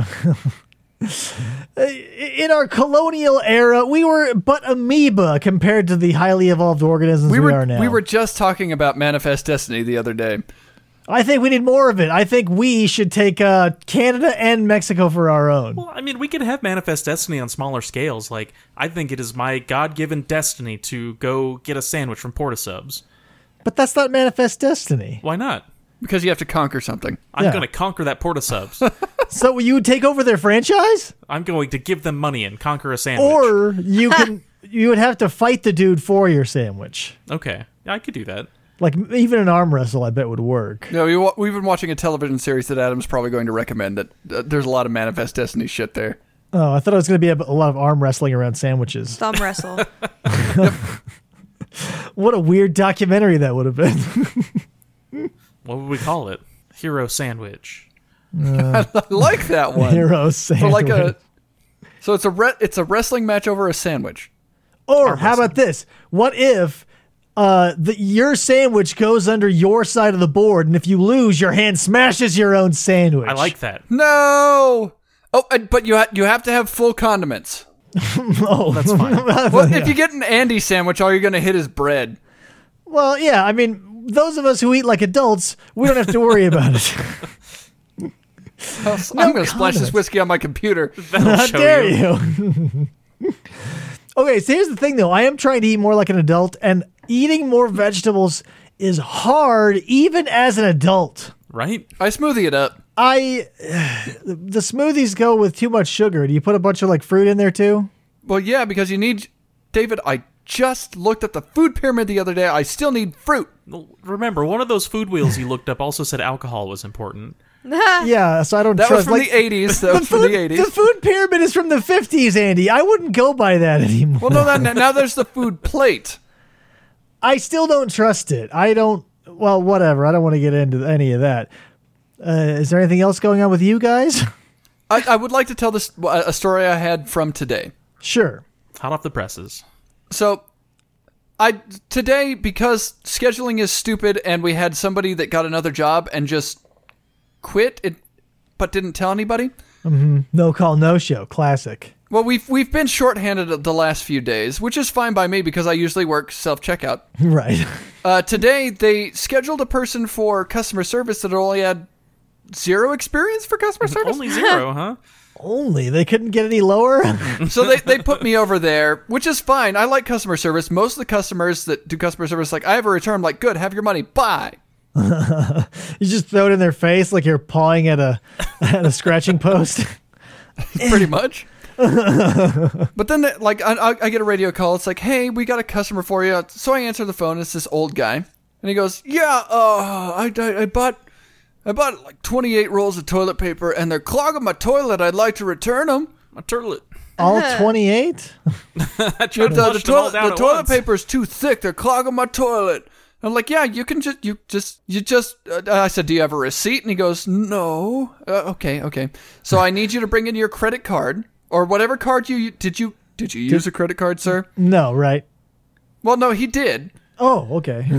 In our colonial era, we were but amoeba compared to the highly evolved organisms we, We were are now. we were just talking about Manifest Destiny the other day. I think we need more of it. I think we should take uh, Canada and Mexico for our own. Well, I mean, we can have Manifest Destiny on smaller scales. Like, I think it is my God-given destiny to go get a sandwich from Portasubs. But that's not Manifest Destiny. Why not? Because you have to conquer something. I'm Yeah. going to conquer that Portasubs. So you would take over their franchise? I'm going to give them money and conquer a sandwich. Or you can you would have to fight the dude for your sandwich. Okay, yeah, I could do that. Like even an arm wrestle, I bet would work. No, we, wa- we've been watching a television series that Adam's probably going to recommend. That uh, there's a lot of Manifest Destiny shit there. Oh, I thought it was going to be a, a lot of arm wrestling around sandwiches. Thumb wrestle. What a weird documentary that would have been. What would we call it? Hero Sandwich. I like that one. Hero So sandwich. like a, so it's a re- it's a wrestling match over a sandwich. or arm how about this? What if uh, the, your sandwich goes under your side of the board, and if you lose, your hand smashes your own sandwich? I like that. No. Oh, and- but you ha- you have to have full condiments. Oh, That's fine. Well, if you get an Andy sandwich, all you're going to hit is bread. Well, yeah. I mean, those of us who eat like adults, we don't have to worry about it. I'm going to splash this condiments. whiskey on my computer. That'll How show dare you. you? Okay, so here's the thing, though. I am trying to eat more like an adult, and eating more vegetables is hard, even as an adult. Right? I smoothie it up. I the smoothies go with too much sugar. Do you put a bunch of like fruit in there too? Well, yeah, because you need. David, I just looked at the food pyramid the other day. I still need fruit. Well, remember, one of those food wheels you looked up also said alcohol was important. Yeah, so I don't That was trust. from like, the eighties. That was from food, the eighties. The food pyramid is from the fifties, Andy. I wouldn't go by that anymore. Well, no, that, now there's the food plate. I still don't trust it. I don't. Well, whatever. I don't want to get into any of that. Uh, is there anything else going on with you guys? I, I would like to tell this a story I had from today. Sure. Hot off the presses. So, I today, because scheduling is stupid and we had somebody that got another job and just quit it, but didn't tell anybody. Mm-hmm. No call, no show. Classic. Well, we've we've been shorthanded the last few days, which is fine by me because I usually work self-checkout. Right. Uh, today, they scheduled a person for customer service that only had zero experience for customer service. Only zero, huh? Only they couldn't get any lower. So they, they put me over there, which is fine. I like customer service. Most of the customers that do customer service, like, I have a return. I'm like, good, have your money. Bye. You just throw it in their face like you're pawing at a at a scratching post. Pretty much. But then, like, I, I get a radio call. It's like, hey, we got a customer for you. So I answer the phone. It's this old guy. And he goes, yeah, uh, I, I, I bought... I bought like twenty-eight rolls of toilet paper, and they're clogging my toilet. I'd like to return them. My turlet. All twenty-eight? I tried to The, flush the them all toilet, down the at toilet once. paper's too thick. They're clogging my toilet. I'm like, yeah, you can just, you just, you just. Uh, I said, do you have a receipt? And he goes, no. Uh, okay, okay. So I need you to bring in your credit card or whatever card you did. You did you use a credit card, sir? No, right. Well, no, he did. Oh, okay.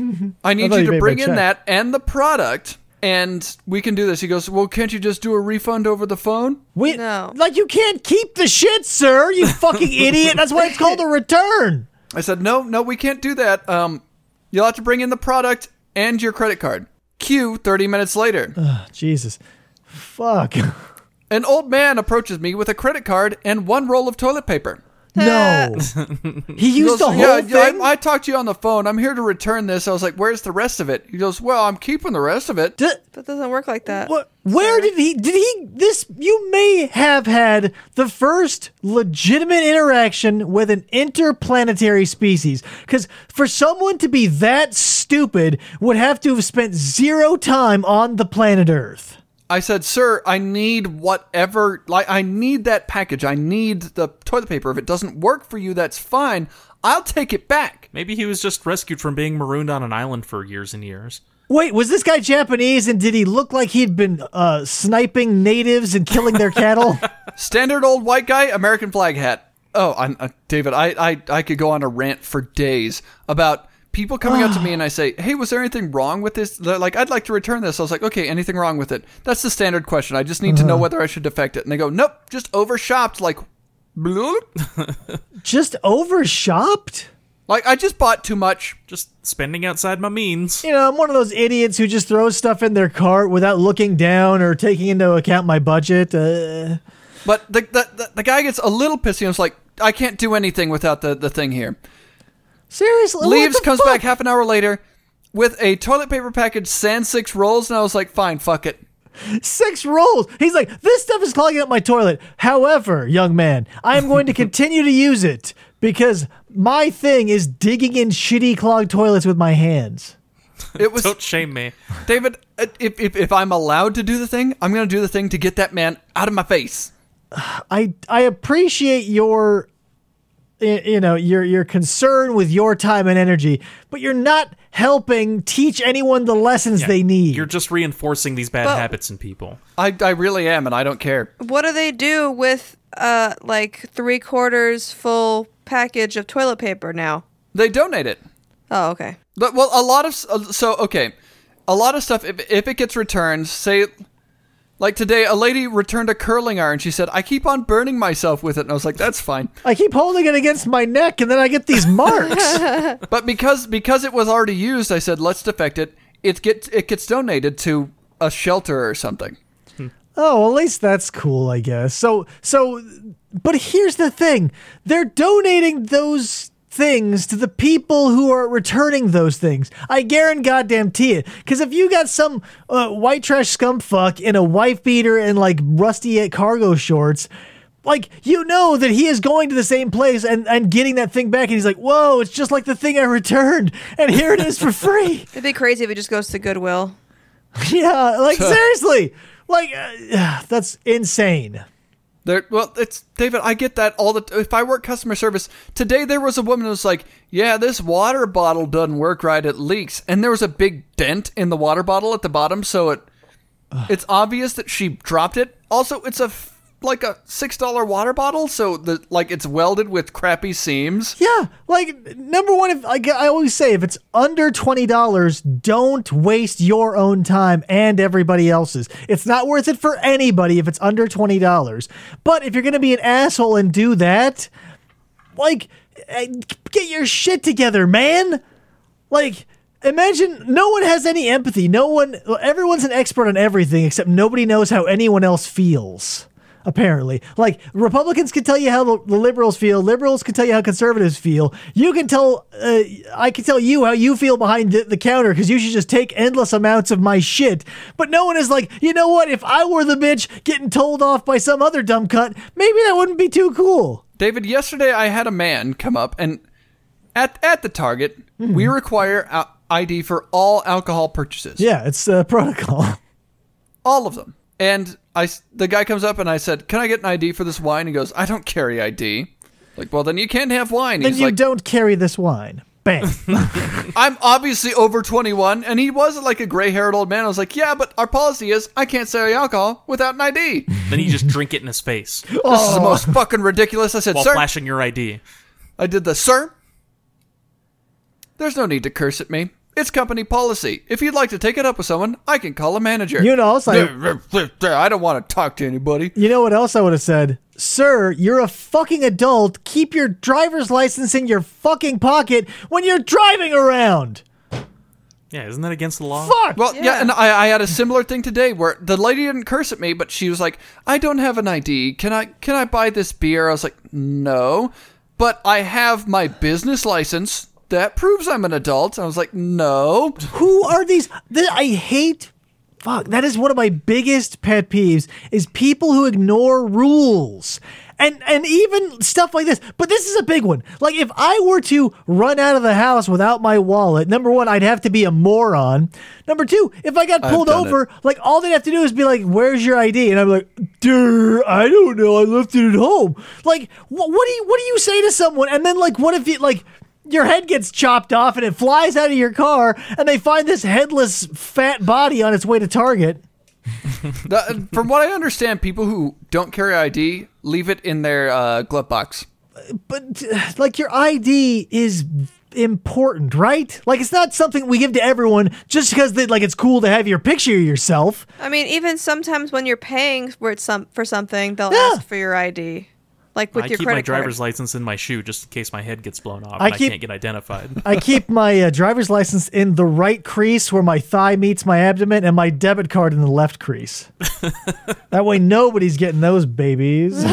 I need thought you you to made bring by in check. that and the product. And we can do this. He goes, well, can't you just do a refund over the phone? We, No. Like, you can't keep the shit, sir, you fucking idiot. That's why it's called a return. I said, no, no, we can't do that. Um, you'll have to bring in the product and your credit card. Cue thirty minutes later. Oh, Jesus. Fuck. An old man approaches me with a credit card and one roll of toilet paper. No. He He used goes, the whole yeah, thing? I, I talked to you on the phone. I'm here to return this. I was like, where's the rest of it? He goes, well, I'm keeping the rest of it. D- That doesn't work like that. What? Where did he? Did he? This? You may have had the first legitimate interaction with an interplanetary species, because for someone to be that stupid would have to have spent zero time on the planet Earth. I said, sir, I need whatever, like, I need that package. I need the toilet paper. If it doesn't work for you, that's fine. I'll take it back. Maybe he was just rescued from being marooned on an island for years and years. Wait, was this guy Japanese, and did he look like he'd been uh, sniping natives and killing their cattle? Standard old white guy, American flag hat. Oh, I'm, uh, David, I, I, I could go on a rant for days about people coming up to me and I say, hey, was there anything wrong with this? They're like, I'd like to return this. I was like, okay, anything wrong with it? That's the standard question. I just need to know whether I should defect it. And they go, nope, just overshopped. Like, bloop. Just overshopped? Like, I just bought too much. Just spending outside my means. You know, I'm one of those idiots who just throws stuff in their cart without looking down or taking into account my budget. Uh, But the, the, the, the guy gets a little pissy and was like, I can't do anything without the, the thing here. seriously? Leaves, what the comes fuck? back half an hour later with a toilet paper package, sand six rolls, and I was like, fine, fuck it. Six rolls. He's like, this stuff is clogging up my toilet. However, young man, I am going to continue to use it because my thing is digging in shitty clogged toilets with my hands. It was Don't shame me. David, if, if, if I'm allowed to do the thing, I'm going to do the thing to get that man out of my face. I I appreciate your y- you know your your concern with your time and energy, but you're not helping teach anyone the lessons Yeah, they need. You're just reinforcing these bad But- habits in people. I, I really am, and I don't care. What do they do with uh like three quarters full package of toilet paper now? They donate it. Oh, okay. But, well, a lot of... s- So, okay. A lot of stuff, if, if it gets returned, say... Like today, a lady returned a curling iron. She said, I keep on burning myself with it. And I was like, that's fine. I keep holding it against my neck, and then I get these marks. But because because it was already used, I said, let's defect it. It gets, it gets donated to a shelter or something. Oh, well, at least that's cool, I guess. So, so, but here's the thing: they're donating those things to the people who are returning those things. I guarantee goddamn it. Because if you got some uh, white trash scumfuck in a wife beater and like rusty cargo shorts, like, you know that he is going to the same place and, and getting that thing back, and he's like, whoa, it's just like the thing I returned, and here it is for free. It'd be crazy if it just goes to Goodwill. Yeah, like seriously, like uh, that's insane. There, well, it's David. I get that all the. If I work customer service today, there was a woman who was like, "Yeah, this water bottle doesn't work right; it leaks." And there was a big dent in the water bottle at the bottom, so it, it's obvious that she dropped it. Also, it's a like a six dollar water bottle, so the like it's welded with crappy seams. Yeah, like number one, if like I always say, if it's under twenty dollars, don't waste your own time and everybody else's. It's not worth it for anybody if it's under twenty dollars. But if you're gonna be an asshole and do that, like, get your shit together, man. Like, imagine no one has any empathy. No one, everyone's an expert on everything except nobody knows how anyone else feels. Apparently, like Republicans can tell you how the, the liberals feel. Liberals can tell you how conservatives feel. You can tell, uh, I can tell you how you feel behind the, the counter because you should just take endless amounts of my shit. But no one is like, you know what? If I were the bitch getting told off by some other dumb cunt, maybe that wouldn't be too cool. David, yesterday I had a man come up and at at the Target, mm-hmm. we require I D for all alcohol purchases. Yeah, it's uh, protocol. All of them. And I, the guy comes up and I said, "Can I get an I D for this wine?" He goes, "I don't carry I D." Like, well, then you can't have wine. Then He's you like, don't carry this wine. Bam. I'm obviously over twenty-one, and he wasn't like a gray-haired old man. I was like, yeah, but our policy is I can't sell alcohol without an I D. Then you just drink it in his face. This oh. is the most fucking ridiculous. I said, while sir. flashing your I D. I did the, sir, there's no need to curse at me. It's company policy. If you'd like to take it up with someone, I can call a manager. You know, also, I don't want to talk to anybody. You know what else I would have said? Sir, you're a fucking adult. Keep your driver's license in your fucking pocket when you're driving around. Yeah, isn't that against the law? Fuck! Well, yeah, yeah and I, I had a similar thing today where the lady didn't curse at me, but she was like, I don't have an I D. Can I, can I buy this beer? I was like, no, but I have my business license. That proves I'm an adult. I was like, no. Who are these? I hate, fuck, that is one of my biggest pet peeves, is people who ignore rules. And and even stuff like this. But this is a big one. Like, if I were to run out of the house without my wallet, number one, I'd have to be a moron. Number two, if I got pulled over, it. like, all they'd have to do is be like, where's your I D? And I'm like, dude, I don't know. I left it at home. Like, wh- what do you what do you say to someone? And then, like, what if you, like, your head gets chopped off and it flies out of your car and they find this headless fat body on its way to Target? the, from what I understand, people who don't carry I D leave it in their uh, glove box. But, like, your I D is important, right? Like, it's not something we give to everyone just because they, like, it's cool to have your picture of yourself. I mean, even sometimes when you're paying for, some, for something, they'll yeah. ask for your I D. Like with I your keep credit my driver's card. license in my shoe just in case my head gets blown off I and keep- I can't get identified. I keep my uh, driver's license in the right crease where my thigh meets my abdomen and my debit card in the left crease. That way nobody's getting those babies.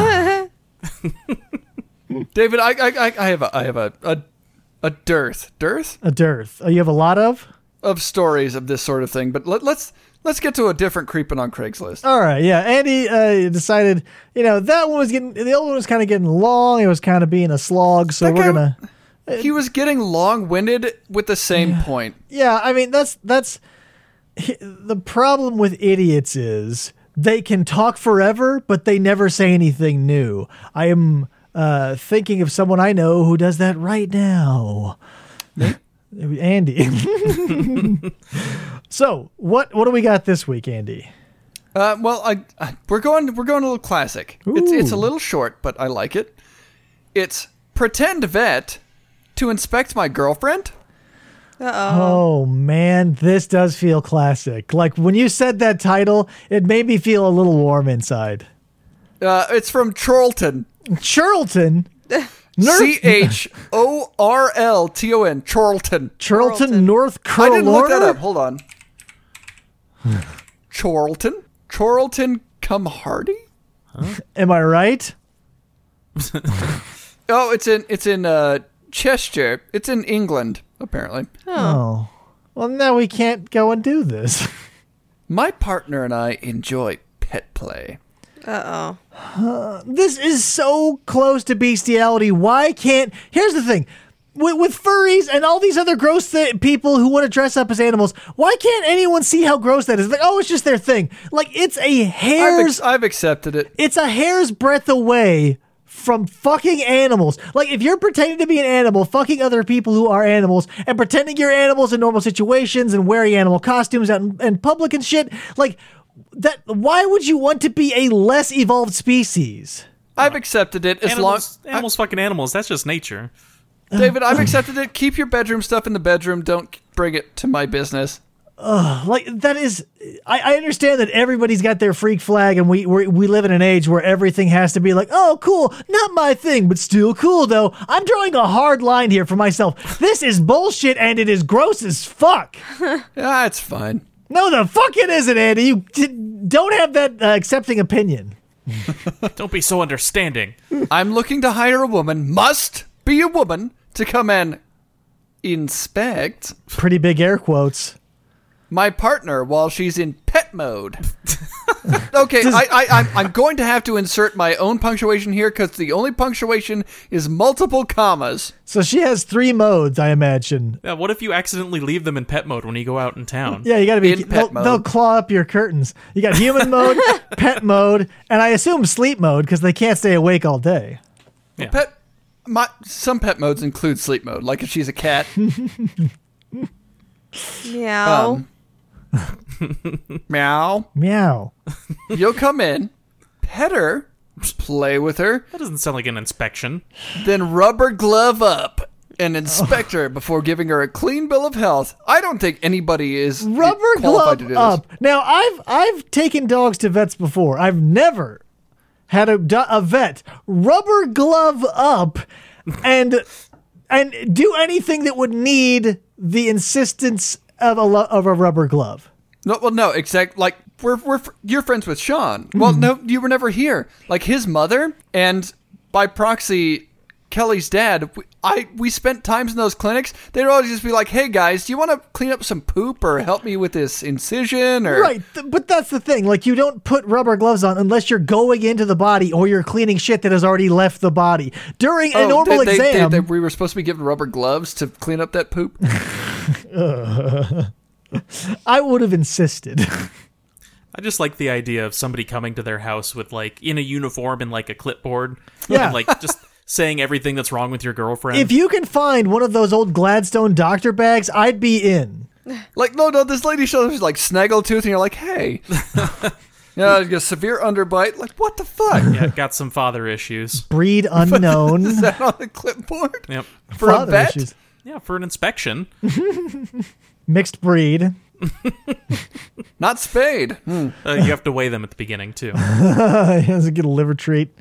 David, I I, I have a I have a, a a dearth dearth A dearth. Oh, you have a lot of? of stories of this sort of thing, but let, let's let's get to a different creeping on Craigslist. All right, yeah. Andy uh, decided, you know, that one was getting, the old one was kind of getting long. It was kind of being a slog, so That we're guy- gonna. He was getting long-winded with the same Yeah. point. Yeah, I mean, that's that's the problem with idiots is they can talk forever, but they never say anything new. I am uh, thinking of someone I know who does that right now. Andy. So, what what do we got this week, Andy? Uh, well, I, I we're going we're going a little classic. It's it's a Ooh. little short, but I like it. It's pretend vet to inspect my girlfriend. Uh-oh. Oh man, this does feel classic. Like when you said that title, it made me feel a little warm inside. Uh, it's from Chorlton. Chorlton. C H O R L T O N. Chorlton. Chorlton, Chorlton. North I Carolina. didn't look that up. Hold on. Chorlton? Chorlton cum Hardy? Am I right? Oh, it's in it's in uh, Cheshire. It's in England, apparently. Oh. Well, now we can't go and do this. My partner and I enjoy pet play. Uh-oh. This is so close to bestiality. Why can't... Here's the thing. with, with furries and all these other gross th- people who want to dress up as animals, why can't anyone see how gross that is? Like, oh, it's just their thing. Like, it's a I've, hair's ex- I've accepted it. it's a hair's breadth away from fucking animals. Like, if you're pretending to be an animal, fucking other people who are animals, and pretending you're animals in normal situations and wearing animal costumes out in, in public and shit, like, that. Why would you want to be a less evolved species? I've accepted it as Animals, long. animals fucking animals. That's just nature. David, I've accepted it. Keep your bedroom stuff in the bedroom. Don't bring it to my business. Like, that is, I, I understand that everybody's got their freak flag, and we we we live in an age where everything has to be like, oh, cool, not my thing, but still cool, though. I'm drawing a hard line here for myself. This is bullshit, and it is gross as fuck. Yeah, it's fine. No, the fuck it isn't, Andy. You d- don't have that uh, accepting opinion. Don't be so understanding. I'm looking to hire a woman, must be a woman, to come and inspect Pretty big air quotes. my partner while she's in pet mode. Okay, I, I, I'm, I'm going to have to insert my own punctuation here because the only punctuation is multiple commas. So she has three modes, I imagine. Yeah, what if you accidentally leave them in pet mode when you go out in town? Yeah, you gotta be. In pet They'll, mode. they'll claw up your curtains. You got human mode, pet mode, and I assume sleep mode because they can't stay awake all day. Yeah. Pet, my some pet modes include sleep mode, like if she's a cat. Meow. Um, meow. Meow. You'll come in, pet her, play with her, That doesn't sound like an inspection. then rubber glove up and inspect her before giving her a clean bill of health. I don't think anybody is Rubber qualified glove to do this. up. Now, I've I've taken dogs to vets before. I've never had a, do- a vet rubber glove up and and do anything that would need the insistence of a lo- of a rubber glove. No, well, no, exact. Like we're we're fr- you're friends with Sean. Well, no, you were never here. Like his mother and by proxy, Kelly's dad. We, I we spent times in those clinics. They'd always just be like, "Hey guys, do you want to clean up some poop or help me with this incision?" Or Right, th- but that's the thing. Like, you don't put rubber gloves on unless you're going into the body or you're cleaning shit that has already left the body. During a Oh, normal they, they- exam, they- they- we were supposed to be given rubber gloves to clean up that poop. I would have insisted. I just like the idea of somebody coming to their house with, like, in a uniform and, like, a clipboard. Yeah. And, like, just saying everything that's wrong with your girlfriend. If you can find one of those old Gladstone doctor bags, I'd be in. Like, no, no, this lady shows up like snaggletooth, and you're like, "Hey, you know, you got a severe underbite." Like, what the fuck? yeah, got some father issues. Breed unknown. Is that on the clipboard? Yep. For a Father vet? issues. Yeah, for an inspection. Mixed breed. Not spayed. Hmm. Uh, you have to weigh them at the beginning, too. He doesn't get a liver treat.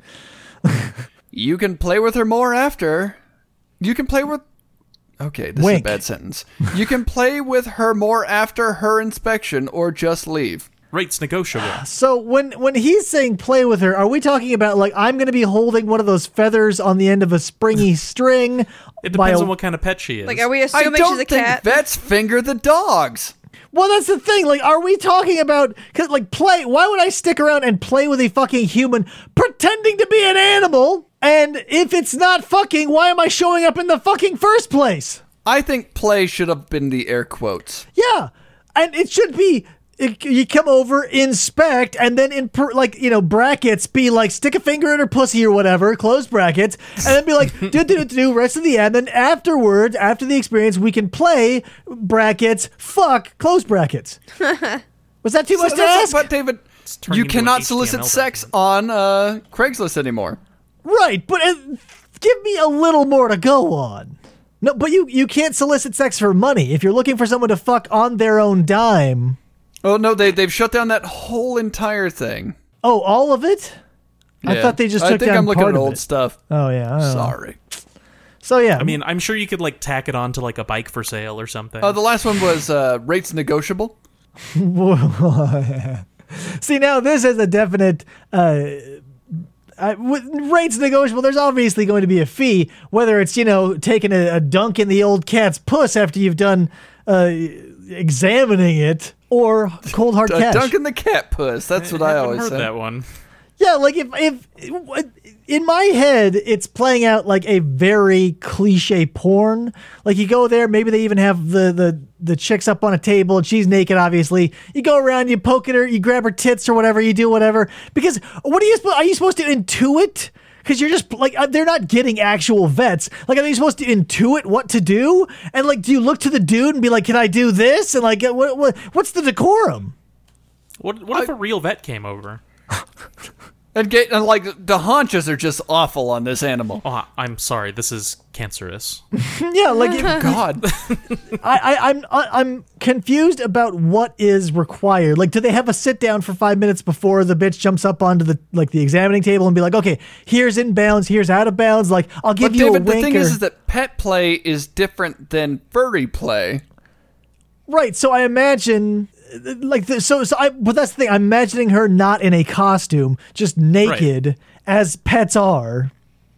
You can play with her more after. You can play with... Okay, this Wink. is a bad sentence. You can play with her more after her inspection or just leave. Rates negotiable. So when when he's saying play with her, are we talking about, like, I'm going to be holding one of those feathers on the end of a springy string? It by depends a- on what kind of pet she is. Like, are we I assuming don't she's a think cat? vets finger the dogs. Well, that's the thing. Like, are we talking about, cause, like, play? Why would I stick around and play with a fucking human pretending to be an animal? And if it's not fucking, why am I showing up in the fucking first place? I think play should have been the air quotes. Yeah, and it should be. It, you come over, inspect, and then in per, like, you know, brackets, be like, stick a finger in her pussy or whatever, close brackets, and then be like, do do do do, rest of the end. Then afterwards, after the experience, we can play brackets, fuck, close brackets. Was that too much So to that's- ask? But David, turning you into an cannot H T M L solicit sex document. on uh, Craigslist anymore. Right, but uh, give me a little more to go on. No, but you you can't solicit sex for money. If you're looking for someone to fuck on their own dime. Oh no, they they've shut down that whole entire thing. Oh, all of it? I Yeah. thought they just I took think down I'm looking part at of old it. stuff. Oh yeah, I don't know. Sorry. So yeah, I mean, I'm sure you could, like, tack it onto, like, a bike for sale or something. Uh, the last one was uh, rates negotiable. see, now this is a definite. Uh, I, with rates negotiable. There's obviously going to be a fee, whether it's, you know, taking a, a dunk in the old cat's puss after you've done uh, examining it, or cold hard Uh, cash. Duncan the cat puss. That's what I haven't always heard say. that one. Yeah, like if if in my head, it's playing out like a very cliche porn. Like you go there, maybe they even have the the the chicks up on a table and she's naked. Obviously, you go around, you poke at her, you grab her tits or whatever, you do whatever. Because what are you supposed? Are you supposed to intuit? Because you're just like, they're not getting actual vets. Like, are you supposed to intuit what to do? And like, do you look to the dude and be like, can I do this? And like, what, what what's the decorum? What what if I- a real vet came over? And, get, and like the haunches are just awful on this animal. Oh, I'm sorry. This is cancerous. Yeah, like if- God. I, I, I'm I'm confused about what is required. Like, do they have a sit down for five minutes before the bitch jumps up onto the like the examining table and be like, okay, here's in bounds, here's out of bounds. Like, I'll give But you David, a the winker. thing is, is that pet play is different than furry play. Right. So I imagine. Like the, so, so I. But that's the thing. I'm imagining her not in a costume, just naked, Right. as pets are.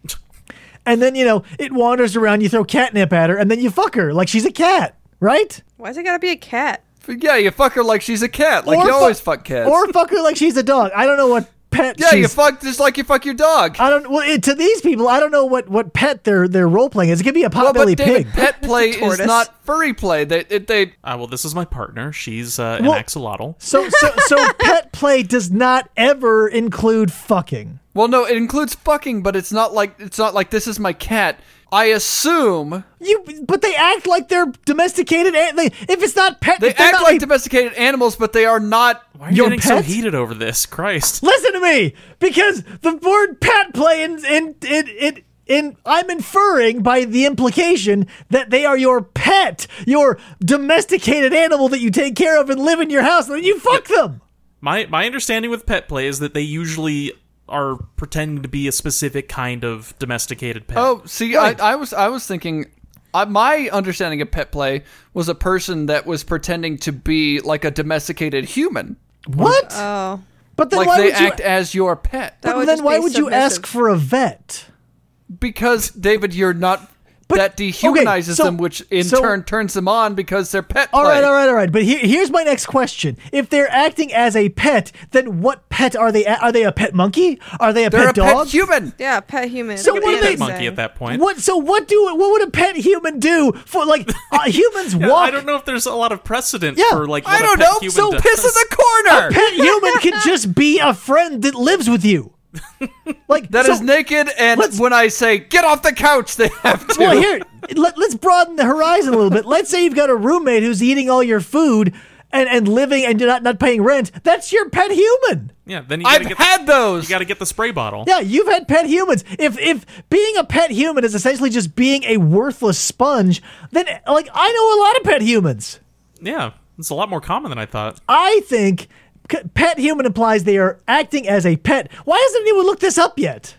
And then you know it wanders around. You throw catnip at her, and then you fuck her like she's a cat, right? Why's it gotta be a cat? Yeah, you fuck her like she's a cat. Like Or you fu- always fuck cats. Or fuck her like she's a dog. I don't know what pet. yeah, you she's, fuck just like you fuck your dog. I don't. Well, it, to these people, I don't know what, what pet their their role playing is. It could be a well, potbelly but David, pig. pet play is tortoise. not furry play. They, it, they Uh, well, this is my partner. She's uh, an Well- axolotl. So so so pet play does not ever include fucking. well, no, it includes fucking, but it's not like it's not like this is my cat. I assume You, but they act like they're domesticated. an- They, if it's not pet, they if they're act not like a- domesticated animals, but they are not. Why are you Your getting so pet? heated over this? Christ. Listen to me, because the word pet play in in in. in in, I'm inferring by the implication that they are your pet, your domesticated animal that you take care of and live in your house, and then you fuck them. My my understanding with pet play is that they usually are pretending to be a specific kind of domesticated pet. Oh, see, Right. I, I was I was thinking. I, my understanding of pet play was a person that was pretending to be like a domesticated human. What? Oh, but then Like why they would you? act as your pet. That But would then just why be would you submissive. ask for a vet? Because, David, you're not. But- that dehumanizes okay, so- them, which in so- turn turns them on because they're pet play. All right, all right, all right. But here, here's my next question: if they're acting as a pet, then what pet are they? a- Are they a pet monkey? Are they a They're pet a dog? pet human. yeah, pet human. So Like what a do they- pet monkey saying. at that point. What? So what do? What would a pet human do for like uh, humans Yeah, walk? I don't know if there's a lot of precedent Yeah, for like what I don't a pet know. human So does. piss in the corner. Pet human can just be a friend that lives with you. Like That is so, naked, and let's- when I say get off the couch, they have to. Well, here, let, let's broaden the horizon a little bit. Let's say you've got a roommate who's eating all your food and, and living and you're not, not paying rent. That's your pet human. Yeah, then you gotta I've get had those. you got to get the spray bottle. Yeah, you've had pet humans. If if being a pet human is essentially just being a worthless sponge, then like I know a lot of pet humans. Yeah, it's a lot more common than I thought. I think c- pet human implies they are acting as a pet. Why hasn't anyone looked this up yet?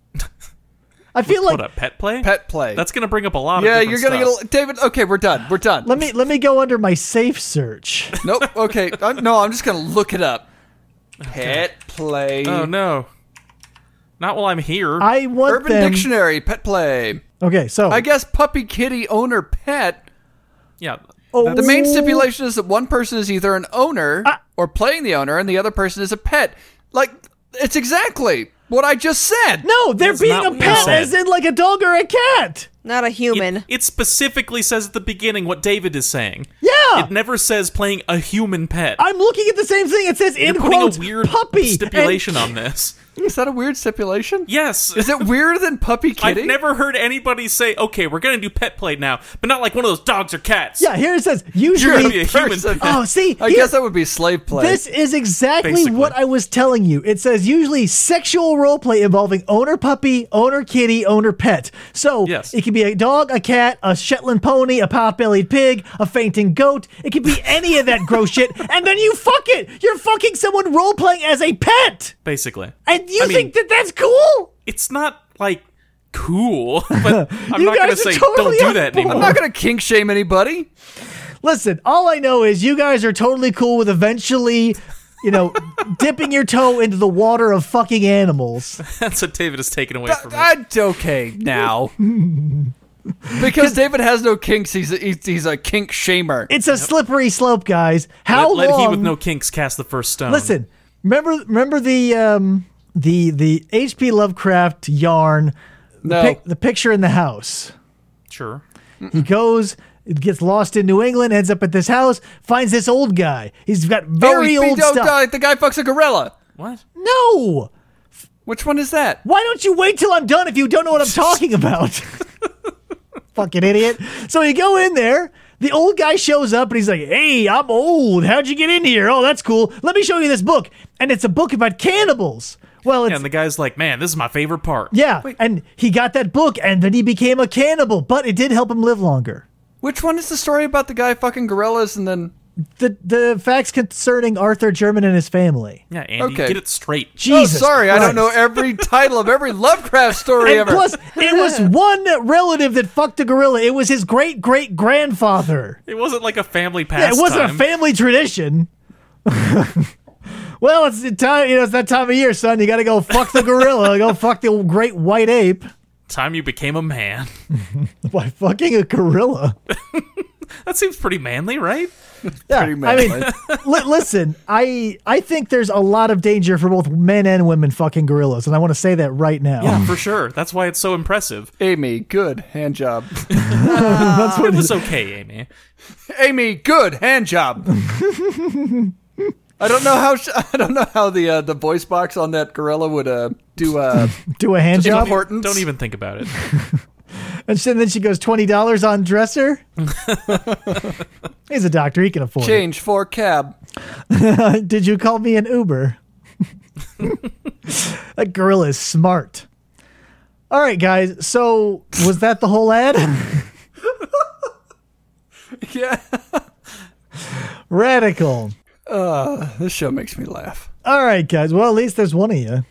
I feel like What, a pet play? Pet play. That's gonna bring up a lot yeah, of you're different gonna stuff. get a, David. Okay, we're done. We're done. let me let me go under my safe search. Nope. Okay. I'm, no, I'm just gonna look it up. Pet play. Oh no, not while I'm here. I want Urban them. Dictionary. Pet play. Okay, so I guess puppy, kitty, owner, pet. yeah, Oh. The main stipulation is that one person is either an owner Ah. or playing the owner, and the other person is a pet. Like, it's exactly what I just said. no, they're That's being not a what you pet, said. as in like a dog or a cat. Not a human. It, it specifically says at the beginning what David is saying. Yeah. It never says playing a human pet. I'm looking at the same thing. It says in You're putting quotes a weird puppy stipulation and- on this. Is that a weird stipulation? Yes. Is it weirder than puppy, kitty? I've never heard anybody say, "Okay, we're gonna do pet play now," but not like one of those dogs or cats. Yeah, here it says You're usually. gonna be a human person. pet. Oh, see, I here- guess that would be slave play. this is exactly Basically. what I was telling you. It says usually sexual role play involving owner puppy, owner kitty, owner pet. So Yes. it could be a dog, a cat, a Shetland pony, a pot-bellied pig, a fainting goat. It could be any of that gross shit, and then you fuck it. You're fucking someone role playing as a pet, Basically. and you I mean- think that that's cool? It's not like cool, but I'm You not gonna guys are say totally don't on do that board. anymore. I'm not going to kink shame anybody. Listen, all I know is you guys are totally cool with eventually, you know, dipping your toe into the water of fucking animals. That's what David has taken away from me. That's okay now. Because David has no kinks, he's a, he's, he's a kink shamer. It's a slippery slope, guys. How let, long? let he with no kinks cast the first stone. Listen, remember, remember the um, the the H P Lovecraft yarn, No. the, pic- the picture in the house. Sure. He goes, gets lost in New England, ends up at this house, finds this old guy. He's got Oh, very he- old oh, stuff. uh, the guy fucks a gorilla. What? No! Which one is that? Why don't you wait till I'm done if you don't know what I'm talking about? Fucking idiot. So you go in there, the old guy shows up and he's like, hey, I'm old. How'd you get in here? Oh, that's cool. Let me show you this book. And it's a book about cannibals. Well, it's And the guy's like, man, this is my favorite part. yeah, and he got that book, and then he became a cannibal, but it did help him live longer. Which one is the story about the guy fucking gorillas and then... The the facts concerning Arthur German and his family. Yeah, Andy, Okay. get it straight. Jesus oh, sorry, I don't Christ. know every title of every Lovecraft story And ever. plus, it was one relative that fucked a gorilla. It was his great great grandfather. It wasn't like a family Yeah, pastime. it wasn't a family tradition. Well, it's the time. You know, it's that time of year, son. You got to go fuck the gorilla. Go fuck the great white ape Time you became a man. by fucking a gorilla. That seems pretty manly, right? Yeah, Pretty I mean, manly. li- listen, I I think there's a lot of danger for both men and women fucking gorillas, and I want to say that right now. Yeah, for sure. That's why it's so impressive. Amy, good hand job. That's what It it was is. okay, Amy. Amy, good hand job. I don't know how sh- I don't know how the uh, the voice box on that gorilla would uh, do uh, Do a hand job. importance. Don't even think about it. And she- then she goes twenty dollars on dresser. He's a doctor; he can afford Change for cab. it. Did you call me an Uber? That gorilla is smart. All right, guys. So was that the whole ad? Yeah. Radical. Uh, this show makes me laugh. All right, guys. Well, at least there's one of you.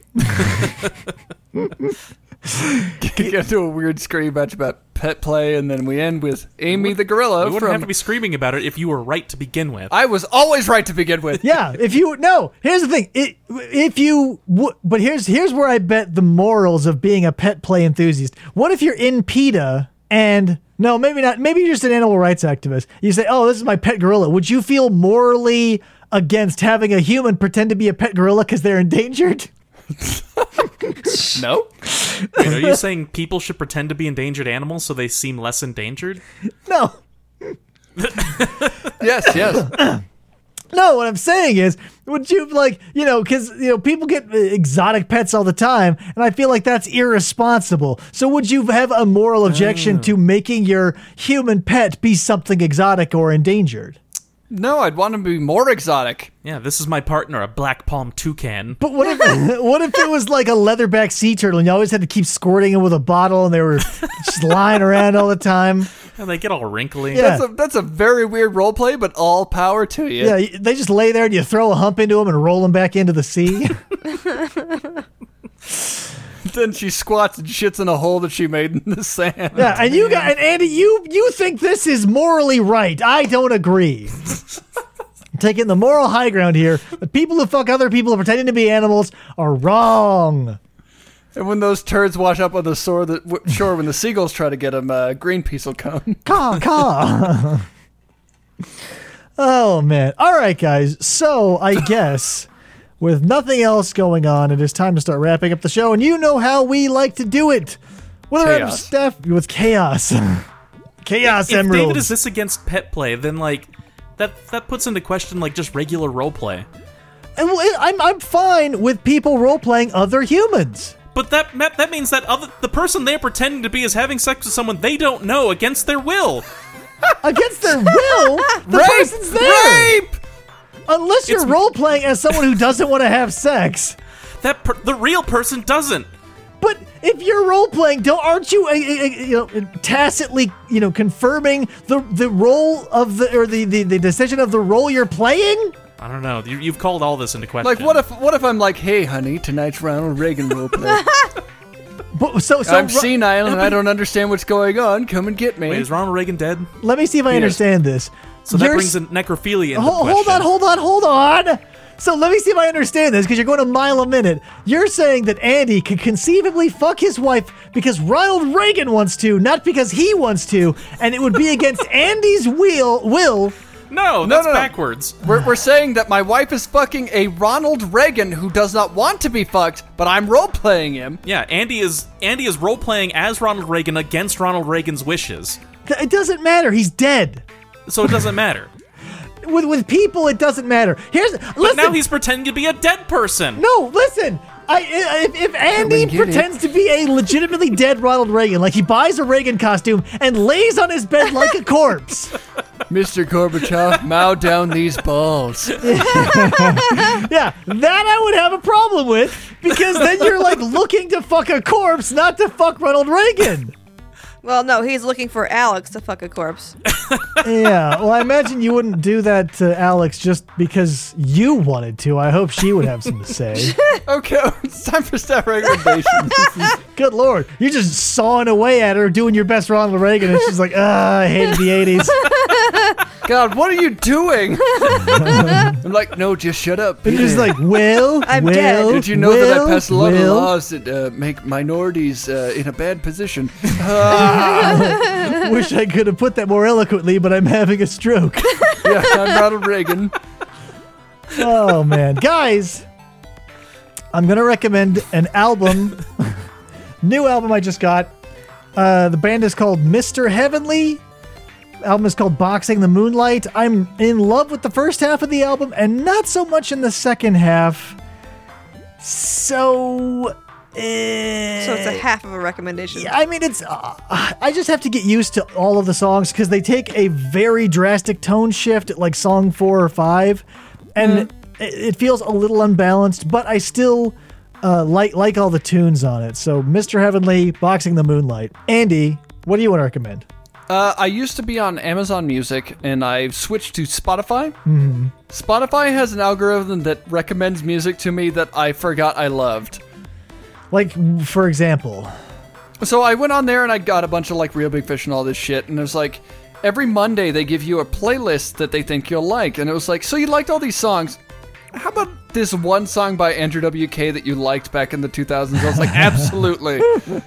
Get into a weird scream match about pet play, and then we end with Amy the gorilla You wouldn't from. have to be screaming about it if you were right to begin with. I was always right to begin with. Yeah, if you no, here's the thing. It, if you w- but here's here's where I bet the morals of being a pet play enthusiast. What if you're in PETA and no, maybe not. Maybe you're just an animal rights activist. You say, "Oh, this is my pet gorilla." Would you feel morally against having a human pretend to be a pet gorilla because they're endangered? No. Wait, are you saying people should pretend to be endangered animals so they seem less endangered? No. Yes. Yes. No, what I'm saying is, would you like, you know, because, you know, people get uh, exotic pets all the time, and I feel like that's irresponsible. So would you have a moral objection to making your human pet be something exotic or endangered? No, I'd want him to be more exotic. Yeah, this is my partner, a black palm toucan. But what if what if it was like a leatherback sea turtle and you always had to keep squirting it with a bottle and they were just lying around all the time? And they get all wrinkly. Yeah. That's a that's a very weird role play, but all power to you. Yeah, y- they just lay there and you throw a hump into them and roll them back into the sea. Then she squats and shits in a hole that she made in the sand. Yeah, and you got and Andy, you you think this is morally right? I don't agree. I'm taking the moral high ground here. The people who fuck other people pretending to be animals are wrong. And when those turds wash up on the shore, the, w- shore when the seagulls try to get them, uh, Greenpeace will come. Caw caw. Oh man! All right, guys. So I guess. With nothing else going on, it is time to start wrapping up the show, and you know how we like to do it. Whether I'm Chaos. Steph with chaos, chaos If emeralds. David is this against pet play, then like that that puts into question like just regular role play. And well, it- I'm I'm fine with people role playing other humans But that that, that means that other the person they're pretending to be is having sex with someone they don't know against their will. against their will. The Rape! person's there, Rape! unless you're It's- role playing as someone who doesn't want to have sex. That per- the real person doesn't. But if you're role playing, don't aren't you uh, uh, you know tacitly you know confirming the the role of the or the, the, the decision of the role you're playing? I don't know. You, you've called all this into question. Like, what if what if I'm like, hey, honey, tonight's Ronald Reagan roleplay. But, so so I'm Ro- senile and I don't understand what's going on. Come and get me. Wait, is Ronald Reagan dead? let me see if I Yes. understand this. So that You're brings s- in necrophilia into Hold, question. hold on, hold on, hold on. So let me see if I understand this, because you're going a mile a minute. You're saying that Andy could conceivably fuck his wife because Ronald Reagan wants to, not because he wants to, and it would be against Andy's will, will No, No, that's no, no. backwards. We're, we're saying that my wife is fucking a Ronald Reagan who does not want to be fucked, but I'm role-playing him. Yeah, Andy is Andy is role playing as Ronald Reagan against Ronald Reagan's wishes, Th- It doesn't matter. He's dead. so it doesn't matter. With with people, it doesn't matter. Here's But listen. now he's pretending to be a dead person. No, listen. I, if, if Andy get it. pretends to be a legitimately dead Ronald Reagan, like he buys a Reagan costume and lays on his bed like a corpse, Mister Gorbachev, mow down these balls. yeah, that I would have a problem with because then you're like looking to fuck a corpse, not to fuck Ronald Reagan. Well, no, he's looking for Alex to fuck a corpse. Yeah, well, I imagine you wouldn't do that to Alex just because you wanted to. I hope she would have some to say. Okay, it's time for staff recommendations. Good Lord, you're just sawing away at her, doing your best Ronald Reagan, and she's like, ah, I hated the eighties. God, what are you doing? I'm like, no, just shut up. And just like, Will, I'm Will, dead. Did you know that I Will, passed a lot Will? of laws that uh, make minorities uh, in a bad position? Wish I could have put that more eloquently, but I'm having a stroke. Yeah, I'm Ronald Reagan. Oh, man. Guys, I'm going to recommend an album, new album I just got. Uh, the band is called Mister Heavenly. Album is called Boxing the Moonlight. I'm in love with the first half of the album and not so much in the second half. So... eh, So it's a half of a recommendation. I mean, it's. Uh, I just have to get used to all of the songs because they take a very drastic tone shift at like song four or five, and it, it feels a little unbalanced. But I still uh, like like all the tunes on it. So, Mister Heavenly, Boxing the Moonlight. Andy, what do you want to recommend? Uh, I used to be on Amazon Music, and I've switched to Spotify. Mm-hmm. Spotify has an algorithm that recommends music to me that I forgot I loved. Like, for example, So I went on there and I got a bunch of like Real Big Fish and all this shit, and it was like every Monday they give you a playlist that they think you'll like, and it was like, so you liked all these songs, how about this one song by Andrew W K that you liked back in the two thousands? I was like, absolutely.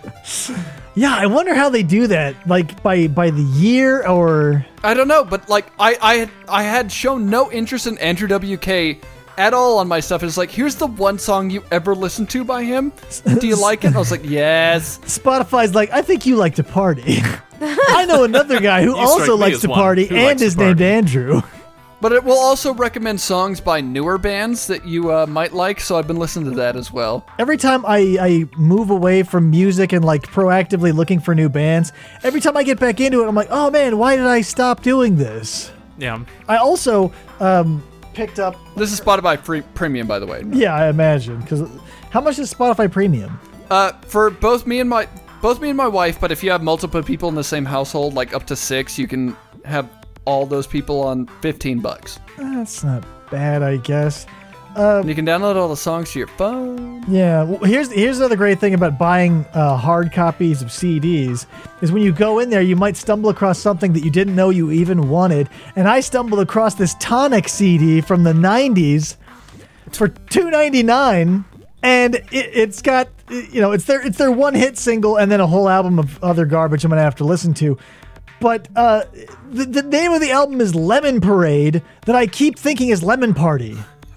yeah, I wonder how they do that. Like by by the year or I don't know, but like I I had, I had shown no interest in Andrew W K at all on my stuff. It's like, here's the one song you ever listened to by him. Do you like it? And I was like, yes. Spotify's like, I think you like to party. I know another guy who You strike also me likes as to one party who and likes to is named party. Andrew. But it will also recommend songs by newer bands that you uh, might like, so I've been listening to that as well. Every time I, I move away from music and like proactively looking for new bands, every time I get back into it, I'm like, oh man, why did I stop doing this? Yeah. I also um, picked up, This is Spotify free premium, by the way. yeah, I imagine, because how much is Spotify Premium? Uh, for both me and my both me and my wife, but if you have multiple people in the same household, like up to six, you can have all those people on fifteen bucks. That's not bad, I guess. And you can download all the songs to your phone. Yeah, well, here's here's another great thing about buying uh, hard copies of C Ds is when you go in there, you might stumble across something that you didn't know you even wanted. And I stumbled across this Tonic C D from the nineties for two ninety-nine, and it, it's got you know it's their it's their one hit single and then a whole album of other garbage I'm gonna have to listen to. But uh, the, the name of the album is Lemon Parade that I keep thinking is Lemon Party.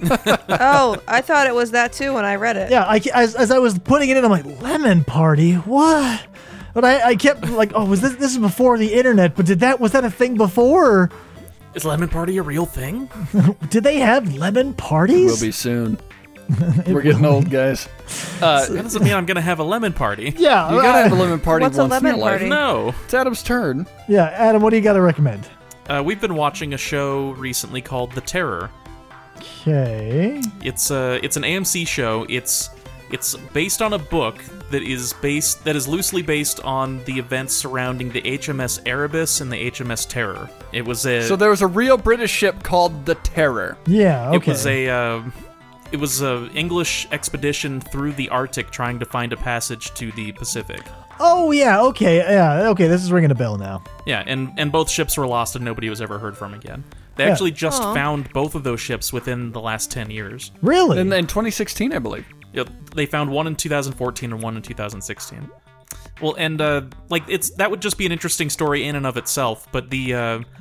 Oh, I thought it was that too when I read it. Yeah, I, as, as I was putting it in, I'm like, Lemon Party? What? But I, I kept like, oh, was this this is before the internet? But did that was that a thing before? Or Is Lemon Party a real thing? did they have lemon parties? Will be soon. We're getting old, guys. Uh, That doesn't mean I'm gonna have a lemon party. Yeah, you gotta uh, have a lemon party What's a once in lemon your life. party? No. It's Adam's turn. yeah. Adam, what do you got to recommend? Uh, we've been watching a show recently called The Terror. Okay. It's a it's an A M C show. It's it's based on a book that is based that is loosely based on the events surrounding the H M S Erebus and the H M S Terror. It was a So there was a real British ship called the Terror. Yeah. Okay. it was a uh, it was a English expedition through the Arctic trying to find a passage to the Pacific. oh yeah. Okay. Yeah. Okay. This is ringing a bell now. Yeah, and, and both ships were lost and nobody was ever heard from again. They Yeah. actually just Aw. found both of those ships within the last ten years. Really? In, in twenty sixteen, I believe. Yep, they found one in two thousand fourteen and one in two thousand sixteen. Well, and uh, like it's that would just be an interesting story in and of itself. But the uh,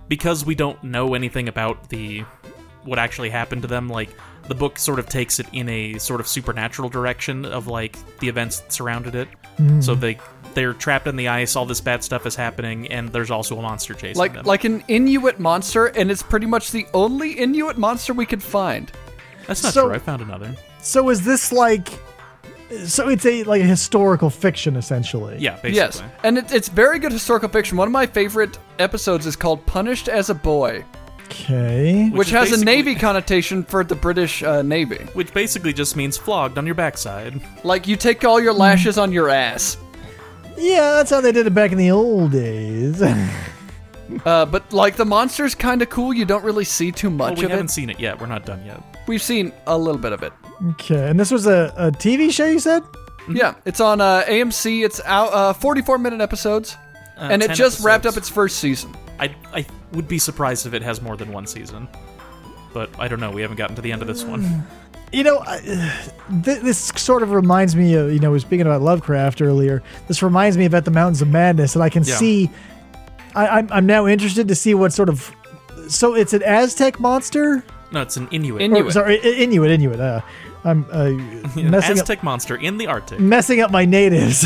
because we don't know anything about the what actually happened to them, like, the book sort of takes it in a sort of supernatural direction of, like, the events that surrounded it. Mm. So they, they're trapped in the ice, all this bad stuff is happening, and there's also a monster chasing like, them. Like an Inuit monster, and it's pretty much the only Inuit monster we could find. That's not so, true, I found another. So is this like... So it's a like a historical fiction, essentially. Yeah, basically. Yes, and it, it's very good historical fiction. One of my favorite episodes is called Punished as a Boy. Okay. Which, which has a Navy connotation for the British uh, Navy. Which basically just means flogged on your backside. Like, you take all your lashes on your ass. Yeah, that's how they did it back in the old days. uh, but, like, the monster's kind of cool. You don't really see too much well, we of it. We haven't seen it yet. We're not done yet. We've seen a little bit of it. Okay, and this was a, a T V show, you said? Yeah, it's on uh, A M C. It's out uh, forty-four minute episodes. Uh, and it just episodes. wrapped up its first season. I I would be surprised if it has more than one season. But I don't know. We haven't gotten to the end of this one. You know, I, th- this sort of reminds me of, you know, we were speaking about Lovecraft earlier. This reminds me of At the Mountains of Madness, and I can yeah. see... I, I'm, I'm now interested to see what sort of... So it's an Aztec monster? No, it's an Inuit. Inuit. Or, sorry, Inuit, Inuit. Uh, I'm uh, messing Aztec up, monster in the Arctic. Messing up my natives.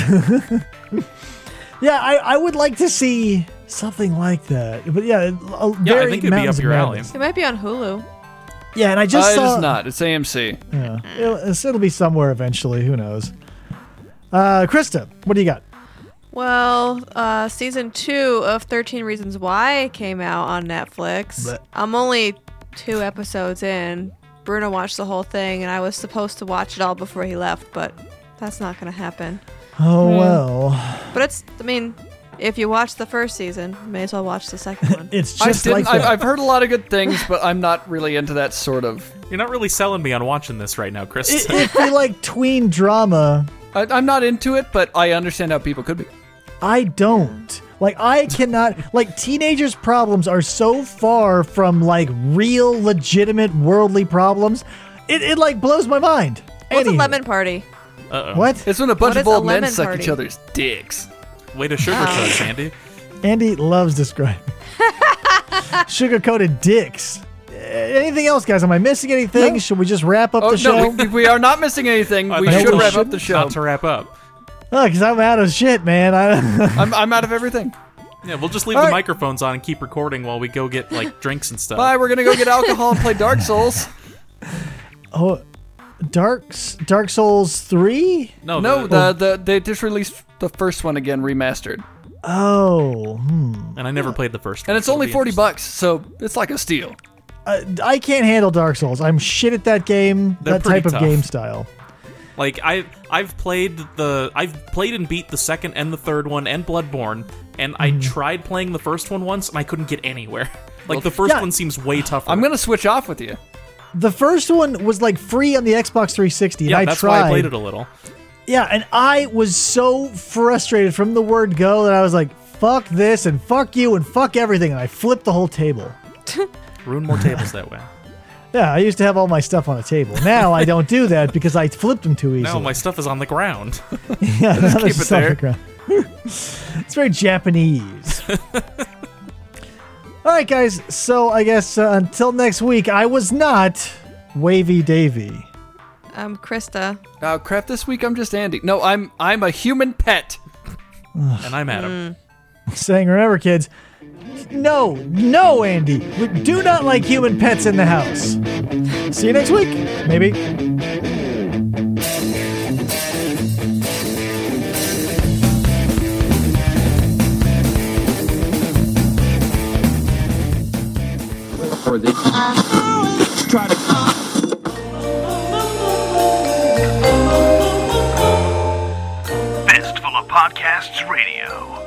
Yeah, I, I would like to see something like that. But yeah, a yeah, very I think it'd be up your alley. It might be on Hulu. Yeah, and I just uh, saw... It is not. It's A M C. Yeah, it'll, it'll be somewhere eventually. Who knows? Uh, Krista, what do you got? Well, uh, season two of thirteen Reasons Why came out on Netflix. But, I'm only two episodes in. Bruno watched the whole thing, and I was supposed to watch it all before he left, but that's not going to happen. Oh, mm. well. But it's, I mean, if you watch the first season, you may as well watch the second one. It's just I like that. I've, I've heard a lot of good things, but I'm not really into that sort of... You're not really selling me on watching this right now, Chris. If you like tween drama... I, I'm not into it, but I understand how people could be. I don't. Like, I cannot... Like, teenagers' problems are so far from, like, real, legitimate, worldly problems. It, it like, blows my mind. What's Anywho. a lemon party? Uh-oh. What? It's when a bunch What of is a old men lemon suck party? each other's dicks. Way to sugarcoat, Andy. Andy loves describing. Sugar-coated dicks. Uh, anything else, guys? Am I missing anything? No. Should we just wrap up Oh, the show? no, we, we are not missing anything. I We thought should we wrap should up the show. Not to wrap up. Oh, because I'm out of shit, man. I, I'm, I'm out of everything. Yeah, we'll just leave All the right. microphones on and keep recording while we go get, like, drinks and stuff. Bye, we're going to go get alcohol and play Dark Souls. oh, Dark Dark Souls three? No, No, the, the, the they just released the first one again, remastered. Oh, hmm. and I never played the first one. And it's so only it'll be forty interesting. bucks, so it's like a steal. Uh, I can't handle Dark Souls. I'm shit at that game, They're that pretty type of tough. game style. Like I, I've played the, I've played and beat the second and the third one and Bloodborne, and I tried playing the first one once and I couldn't get anywhere. Like the first yeah. one seems way tougher. I'm going to switch off with you. The first one was like free on the Xbox three sixty, yeah, and I that's tried. why I played it a little. Yeah, and I was so frustrated from the word go that I was like, fuck this and fuck you and fuck everything, and I flipped the whole table. Ruin more tables that way. Yeah, I used to have all my stuff on a table. Now I don't do that because I flipped them too easily. Now my stuff is on the ground. yeah, now keep it's it just on the there. ground. It's very Japanese. All right, guys. So I guess uh, until next week, I was not Wavy Davy. I'm Krista. Oh, crap, this week I'm just Andy. No, I'm I'm a human pet. And I'm Adam. Saying, remember, kids, no, no, Andy, we do not like human pets in the house. See you next week, maybe. For the try to Fistful of Podcasts Radio.